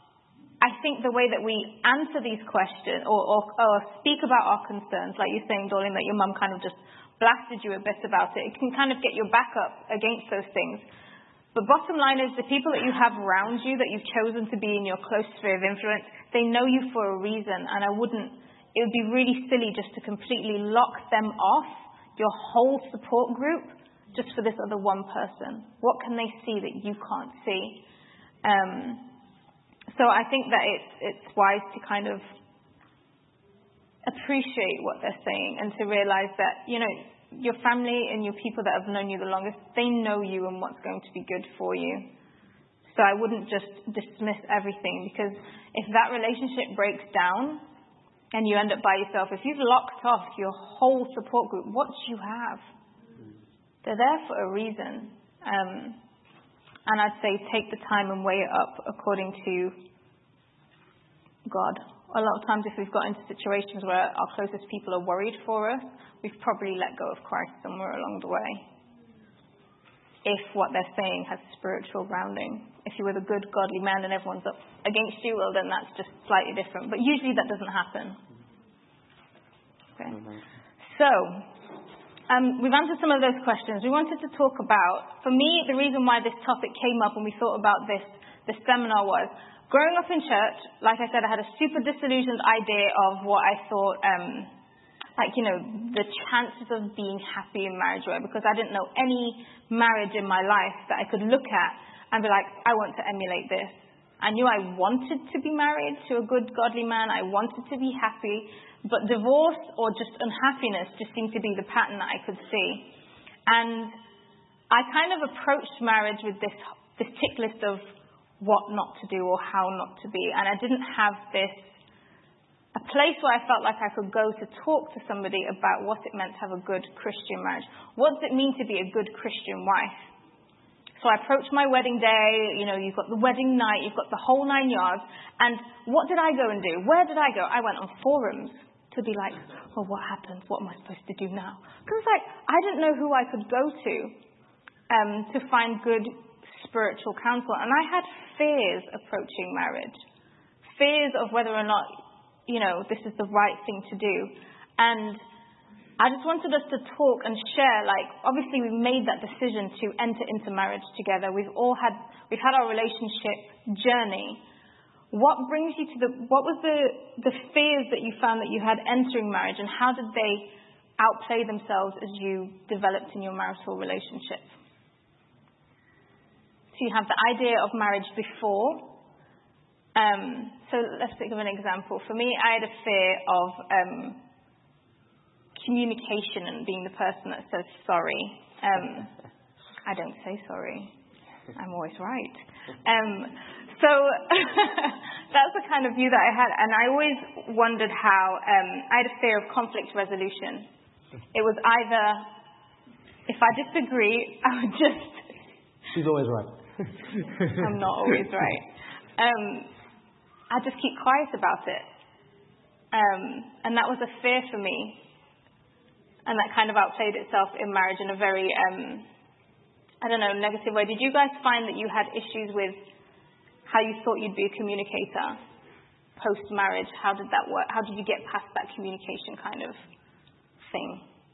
I think the way that we answer these questions or, or, or speak about our concerns, like you're saying, Dorleen, that your mum kind of just blasted you a bit about it, it can kind of get your back up against those things. But bottom line is, the people that you have around you, that you've chosen to be in your close sphere of influence, they know you for a reason, and I wouldn't, it would be really silly just to completely lock them off, your whole support group, just for this other one person. What can they see that you can't see? Um, so I think that it's, it's wise to kind of appreciate what they're saying and to realize that, you know, your family and your people that have known you the longest, they know you and what's going to be good for you. So I wouldn't just dismiss everything, because if that relationship breaks down and you end up by yourself, if you've locked off your whole support group, what do you have? They're there for a reason. Um, and I'd say take the time and weigh it up according to God. A lot of times if we've got into situations where our closest people are worried for us, we've probably let go of Christ somewhere along the way. if what they're saying has spiritual grounding. If you're with a good, godly man and everyone's up against you, well, then that's just slightly different. But usually that doesn't happen. Okay. So, um, we've answered some of those questions. We wanted to talk about, for me, the reason why this topic came up when we thought about this, this seminar was, growing up in church, like I said, I had a super disillusioned idea of what I thought, um, like, you know, the chances of being happy in marriage were, because I didn't know any marriage in my life that I could look at and be like, I want to emulate this. I knew I wanted to be married to a good, godly man. I wanted to be happy. But divorce or just unhappiness just seemed to be the pattern that I could see. And I kind of approached marriage with this, this tick list of what not to do or how not to be. And I didn't have this a place where I felt like I could go to talk to somebody about what it meant to have a good Christian marriage. What does it mean to be a good Christian wife? So I approached my wedding day, you know, you've got the wedding night, you've got the whole nine yards. And what did I go and do? Where did I go? I went on forums to be like, well, what happens? What am I supposed to do now? Because like, I didn't know who I could go to um, to find good spiritual counsel. And I had fears approaching marriage. Fears of whether or not, you know, this is the right thing to do. And I just wanted us to talk and share, like, obviously we've made that decision to enter into marriage together. We've all had, we've had our relationship journey. What brings you to the, what was the, the fears that you found that you had entering marriage, and how did they outplay themselves as you developed in your marital relationship? So you have the idea of marriage before. Um, so let's think of an example. For me, I had a fear of um, communication and being the person that says sorry. Um, I don't say sorry. I'm always right. Um, so that's the kind of view that I had. And I always wondered how, um, I had a fear of conflict resolution. It was either, if I disagree, I would just... She's always right. I'm not always right. Um, I just keep quiet about it. Um, and that was a fear for me. And that kind of outplayed itself in marriage in a very, um, I don't know, negative way. Did you guys find that you had issues with how you thought you'd be a communicator post-marriage? How did that work? How did you get past that communication kind of thing?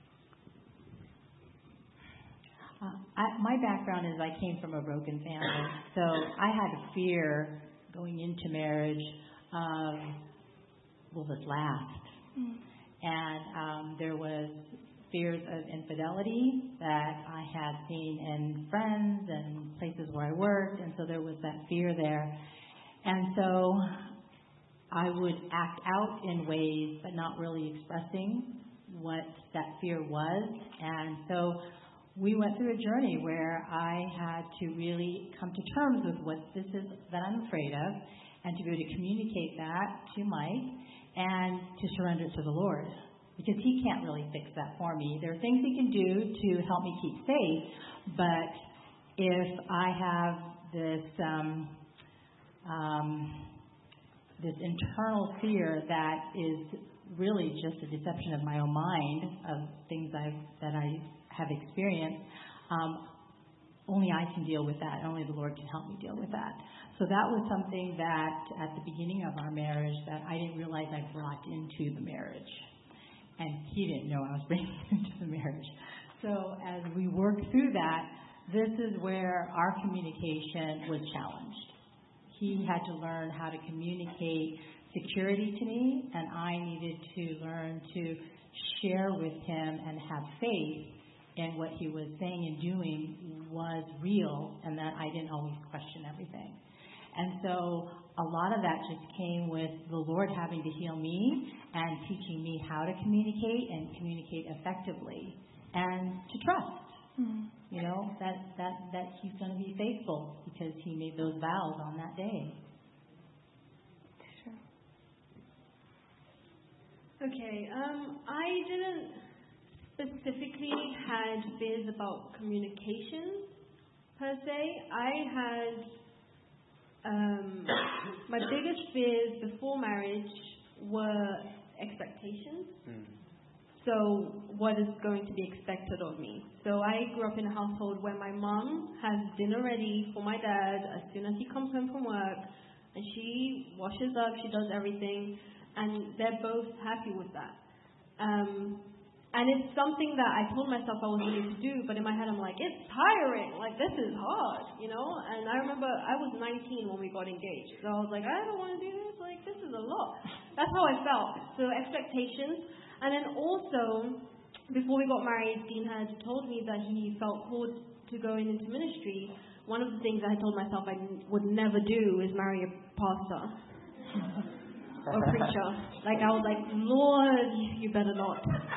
Uh, I, my background is I came from a broken family. So I had fear going into marriage of, will this last? Mm. And um, there was fears of infidelity that I had seen in friends and places where I worked, and so there was that fear there. And so I would act out in ways but not really expressing what that fear was. And so we went through a journey where I had to really come to terms with what this is that I'm afraid of, and to be able to communicate that to Mike and to surrender it to the Lord, because he can't really fix that for me. There are things he can do to help me keep safe, but if I have this um, um, this internal fear that is really just a deception of my own mind of things I've, that I have experienced, um, only I can deal with that. Only the Lord can help me deal with that. So that was something that at the beginning of our marriage that I didn't realize I brought into the marriage. And he didn't know I was bringing it into the marriage. So as we worked through that, this is where our communication was challenged. He had to learn how to communicate security to me, and I needed to learn to share with him and have faith in what he was saying and doing was real, and that I didn't always question everything. And so a lot of that just came with the Lord having to heal me and teaching me how to communicate and communicate effectively and to trust. Mm-hmm. You know, that, that, that he's going to be faithful because he made those vows on that day. Sure. Okay, um, I didn't specifically had fears about communication per se. I had um, my biggest fears before marriage were expectations. Mm. So what is going to be expected of me? So I grew up in a household where my mom has dinner ready for my dad as soon as he comes home from work, and she washes up, she does everything, and they're both happy with that. Um, and it's something that I told myself I was willing to do, but in my head I'm like, it's tiring, like this is hard, you know? And I remember I was nineteen when we got engaged, so I was like, I don't want to do this, like this is a lot. That's how I felt. So expectations. And then also, before we got married, Dean had told me that he felt called to going into ministry. One of the things I had told myself I n- would never do is marry a pastor or preacher. Like, I was like, Lord, you better not.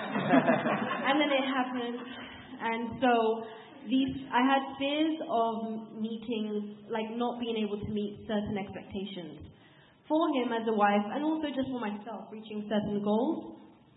And then it happened. And so, these, I had fears of meeting, like not being able to meet certain expectations for him as a wife, and also just for myself, reaching certain goals.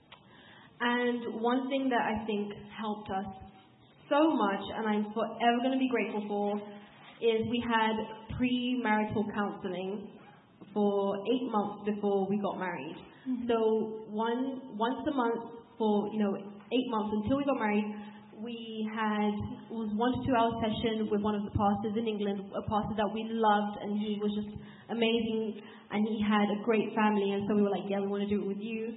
And one thing that I think helped us so much, and I'm forever going to be grateful for, is we had premarital counseling for eight months before we got married. Mm-hmm. So one once a month for, you know, eight months until we got married, we had, it was one to two hour session with one of the pastors in England, a pastor that we loved, and he was just amazing, and he had a great family, and so we were like, yeah, we want to do it with you.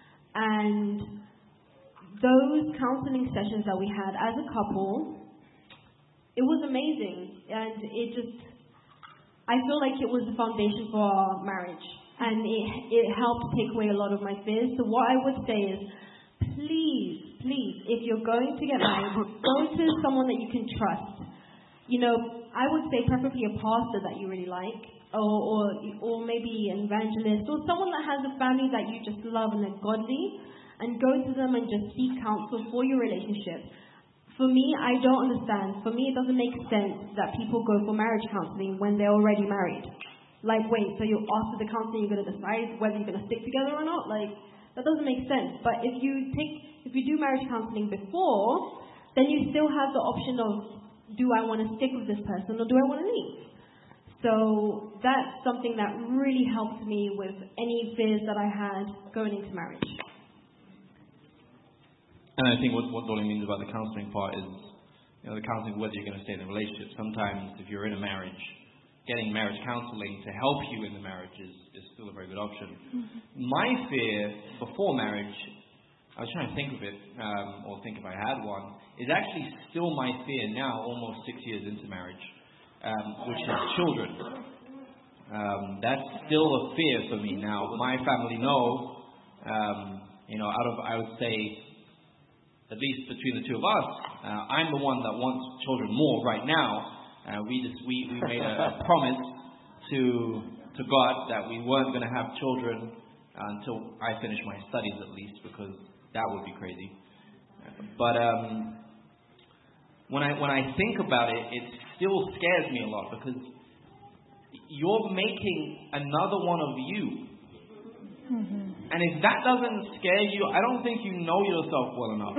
And those counseling sessions that we had as a couple, it was amazing, and it just, I feel like it was the foundation for our marriage, and it, it helped take away a lot of my fears. So what I would say is, please, please, if you're going to get married, go to someone that you can trust. You know, I would say preferably a pastor that you really like, or, or, or maybe an evangelist, or someone that has a family that you just love and are godly, and go to them and just seek counsel for your relationship. For me, I don't understand. For me, it doesn't make sense that people go for marriage counseling when they're already married. Like, wait, so you're after the counseling, you're going to decide whether you're going to stick together or not? Like, that doesn't make sense. But if you take, if you do marriage counseling before, then you still have the option of, do I want to stick with this person or do I want to leave? So that's something that really helped me with any fears that I had going into marriage. And I think what, what Dolly means about the counseling part is, you know, the counseling whether you're going to stay in a relationship. Sometimes if you're in a marriage, getting marriage counseling to help you in the marriage is, is still a very good option. Mm-hmm. My fear before marriage, I was trying to think of it, um, or think if I had one, is actually still my fear now, almost six years into marriage, um, which is children. Um, that's still a fear for me now. My family know, um, you know, out of, I would say, at least between the two of us, uh, I'm the one that wants children more right now. Uh, we just we, we made a, a promise to to God that we weren't going to have children until I finish my studies, at least, because that would be crazy. But um, when I when I think about it, it still scares me a lot, because you're making another one of you. Mm-hmm. And if that doesn't scare you, I don't think you know yourself well enough.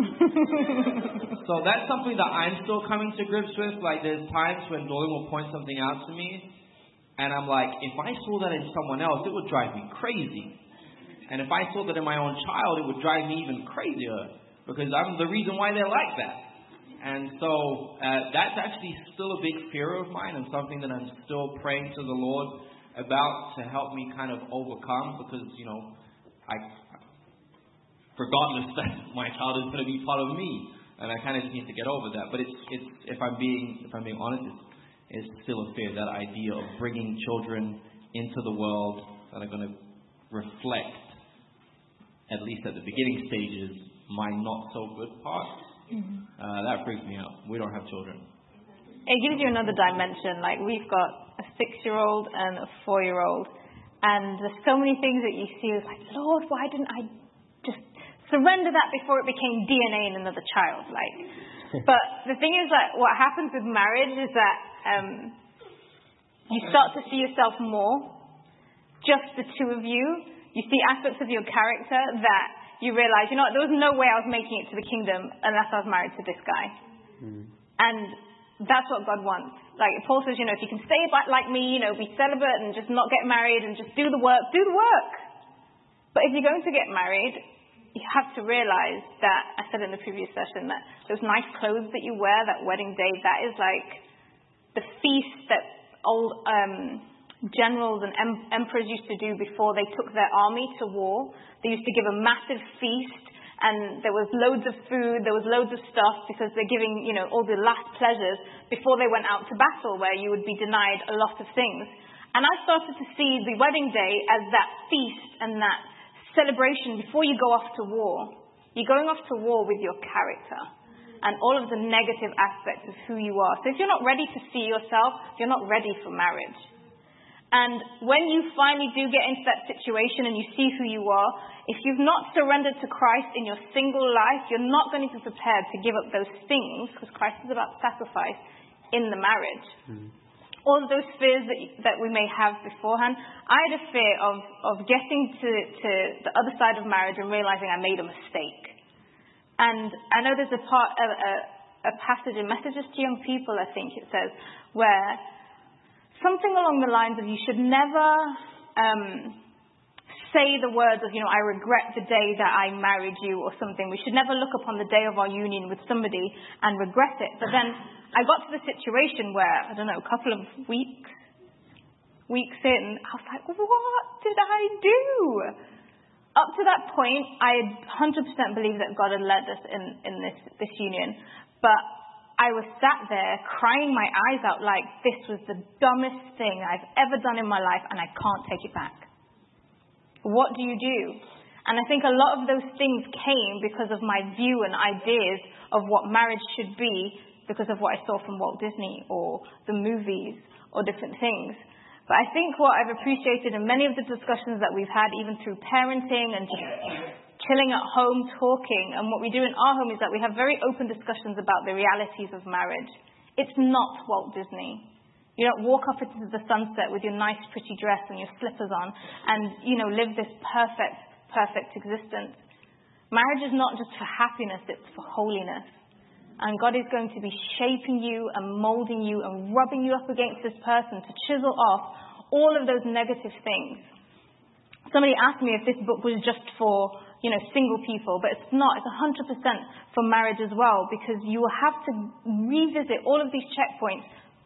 So that's something that I'm still coming to grips with. Like, there's times when Dolly will point something out to me, and I'm like, if I saw that in someone else, it would drive me crazy. And if I saw that in my own child, it would drive me even crazier, because I'm the reason why they're like that. And so uh, that's actually still a big fear of mine, and something that I'm still praying to the Lord about to help me kind of overcome, because, you know, I, regardless that my child is going to be part of me, and I kind of just need to get over that. But it's, it's if I'm being, if I'm being honest, it's, it's still a fear, that idea of bringing children into the world that are going to reflect, at least at the beginning stages, my not so good parts. Mm-hmm. Uh, that freaks me out. We don't have children. It gives you another dimension. Like, we've got a six-year-old and a four-year-old. And there's so many things that you see as like, Lord, why didn't I just surrender that before it became D N A in another child? Like, but the thing is that what happens with marriage is that um, you start to see yourself more, just the two of you. You see aspects of your character that you realize, you know what, there was no way I was making it to the kingdom unless I was married to this guy. Mm. And that's what God wants. Like Paul says, you know, if you can stay like me, you know, be celibate and just not get married and just do the work, do the work. But if you're going to get married, you have to realize that, I said in the previous session, that those nice clothes that you wear, that wedding day, that is like the feast that old um, generals and em- emperors used to do before they took their army to war. They used to give a massive feast, and there was loads of food, there was loads of stuff, because they're giving, you know, all the last pleasures before they went out to battle, where you would be denied a lot of things. And I started to see the wedding day as that feast and that celebration before you go off to war. You're going off to war with your character and all of the negative aspects of who you are. So if you're not ready to see yourself, you're not ready for marriage. And when you finally do get into that situation and you see who you are, if you've not surrendered to Christ in your single life, you're not going to be prepared to give up those things, because Christ is about sacrifice in the marriage. Mm. All of those fears that, that we may have beforehand. I had a fear of, of getting to, to the other side of marriage and realizing I made a mistake. And I know there's a part, a, a, a passage in Messages to Young People, I think it says, where something along the lines of you should never um, say the words of, you know, I regret the day that I married you or something. We should never look upon the day of our union with somebody and regret it. But then I got to the situation where, I don't know, a couple of weeks, weeks in, I was like, what did I do? Up to that point, I one hundred percent believed that God had led us in, in this, this union. But I was sat there crying my eyes out like this was the dumbest thing I've ever done in my life and I can't take it back. What do you do? And I think a lot of those things came because of my view and ideas of what marriage should be, because of what I saw from Walt Disney or the movies or different things. But I think what I've appreciated in many of the discussions that we've had, even through parenting and just chilling at home, talking, and what we do in our home is that we have very open discussions about the realities of marriage. It's not Walt Disney. You don't walk up into the sunset with your nice pretty dress and your slippers on and, you know, live this perfect, perfect existence. Marriage is not just for happiness, it's for holiness. And God is going to be shaping you and molding you and rubbing you up against this person to chisel off all of those negative things. Somebody asked me if this book was just for, you know, single people, but it's not. It's one hundred percent for marriage as well, because you will have to revisit all of these checkpoints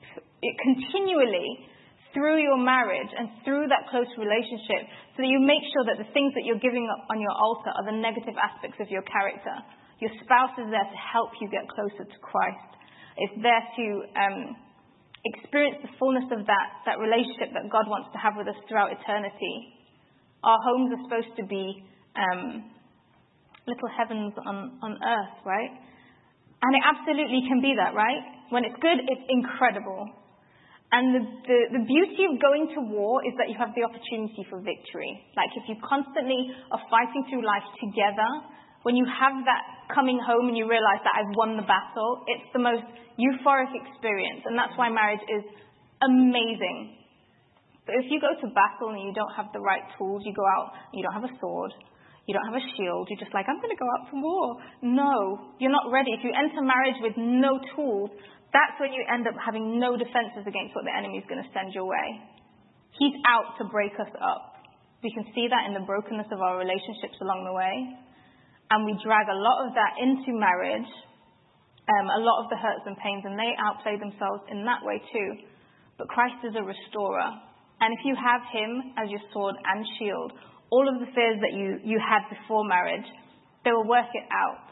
continually through your marriage and through that close relationship, so that you make sure that the things that you're giving up on your altar are the negative aspects of your character. Your spouse is there to help you get closer to Christ. It's there to um, experience the fullness of that, that relationship that God wants to have with us throughout eternity. Our homes are supposed to be um, little heavens on, on earth, right? And it absolutely can be that, right? When it's good, it's incredible. And the, the, the beauty of going to war is that you have the opportunity for victory. Like if you constantly are fighting through life together, when you have that coming home and you realize that I've won the battle, it's the most euphoric experience. And that's why marriage is amazing. But if you go to battle and you don't have the right tools, you go out and you don't have a sword, you don't have a shield, you're just like, I'm going to go out to war. No, you're not ready. If you enter marriage with no tools, that's when you end up having no defenses against what the enemy is going to send your way. He's out to break us up. We can see that in the brokenness of our relationships along the way. And we drag a lot of that into marriage, um, a lot of the hurts and pains, and they outplay themselves in that way too. But Christ is a restorer. And if you have him as your sword and shield, all of the fears that you, you had before marriage, they will work it out.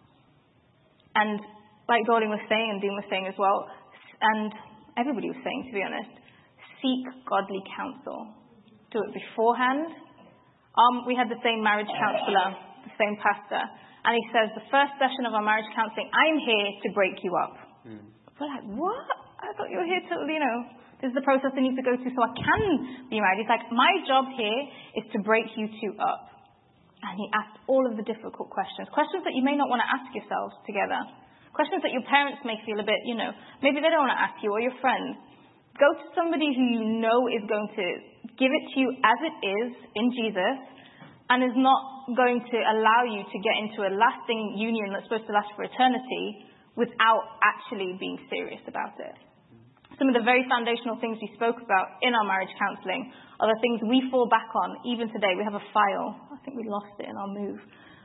And like Dorling was saying and Dean was saying as well, and everybody was saying, to be honest, seek godly counsel. Do it beforehand. Um, we had the same marriage counselor, the same pastor, and he says, the first session of our marriage counseling, I'm here to break you up. Mm. We're like, what? I thought you were here to, you know, this is the process I need to go through so I can be married. He's like, my job here is to break you two up. And he asked all of the difficult questions, questions that you may not want to ask yourselves together, questions that your parents may feel a bit, you know, maybe they don't want to ask you, or your friends. Go to somebody who you know is going to give it to you as it is in Jesus, and is not going to allow you to get into a lasting union that's supposed to last for eternity without actually being serious about it. Some of the very foundational things we spoke about in our marriage counselling are the things we fall back on even today. We have a file. I think we lost it in our move.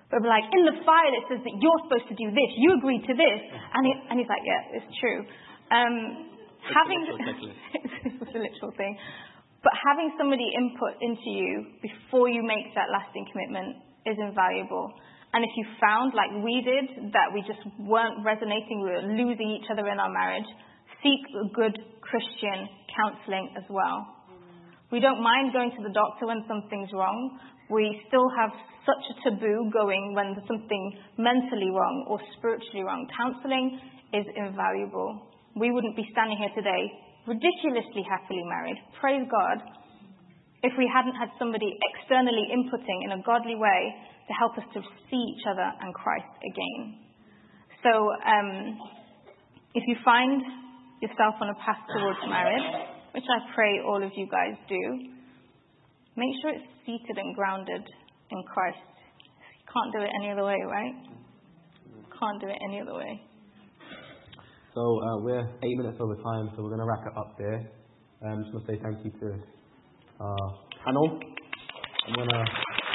But we're like, in the file it says that you're supposed to do this. You agreed to this. And, he, and he's like, yeah, it's true. Um, it's having a literal it's a literal thing. But having somebody input into you before you make that lasting commitment is invaluable. And if you found, like we did, that we just weren't resonating, we were losing each other in our marriage, seek good Christian counseling as well. We don't mind going to the doctor when something's wrong. We still have such a taboo going when there's something mentally wrong or spiritually wrong. Counseling is invaluable. We wouldn't be standing here today ridiculously happily married, praise God, if we hadn't had somebody externally inputting in a godly way to help us to see each other and Christ again. So um, if you find yourself on a path towards marriage, which I pray all of you guys do, make sure it's seated and grounded in Christ. You can't do it any other way, right? Can't do it any other way. So uh, we're eight minutes over time, so we're going to wrap it up there. I'm um, just going to say thank you to our panel. I'm going to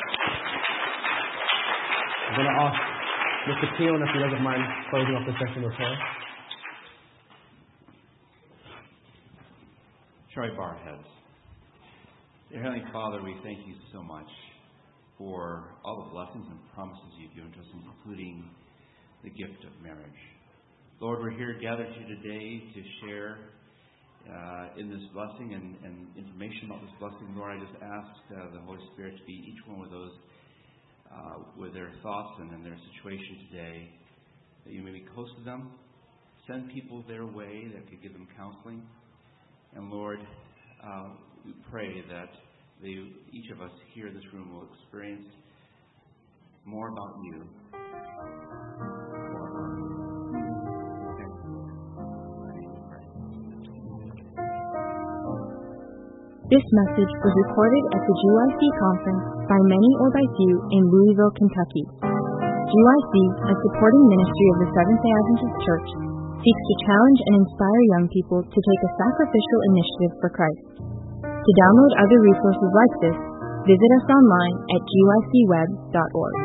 I'm going to ask Mister Keon if he doesn't mind closing off the session with prayer. Shall we bow our heads? Dear Heavenly Father, we thank you so much for all the blessings and promises you've given to us, including the gift of marriage. Lord, we're here gathered here today to share uh, in this blessing and, and information about this blessing. Lord, I just ask uh, the Holy Spirit to be each one of those uh, with their thoughts and in their situation today, that you may be close to them. Send people their way that could give them counseling. And Lord, uh, we pray that they, each of us here in this room will experience more about you. This message was recorded at the G Y C conference by many or by few in Louisville, Kentucky. G Y C, a supporting ministry of the Seventh-day Adventist Church, seeks to challenge and inspire young people to take a sacrificial initiative for Christ. To download other resources like this, visit us online at G Y C web dot org.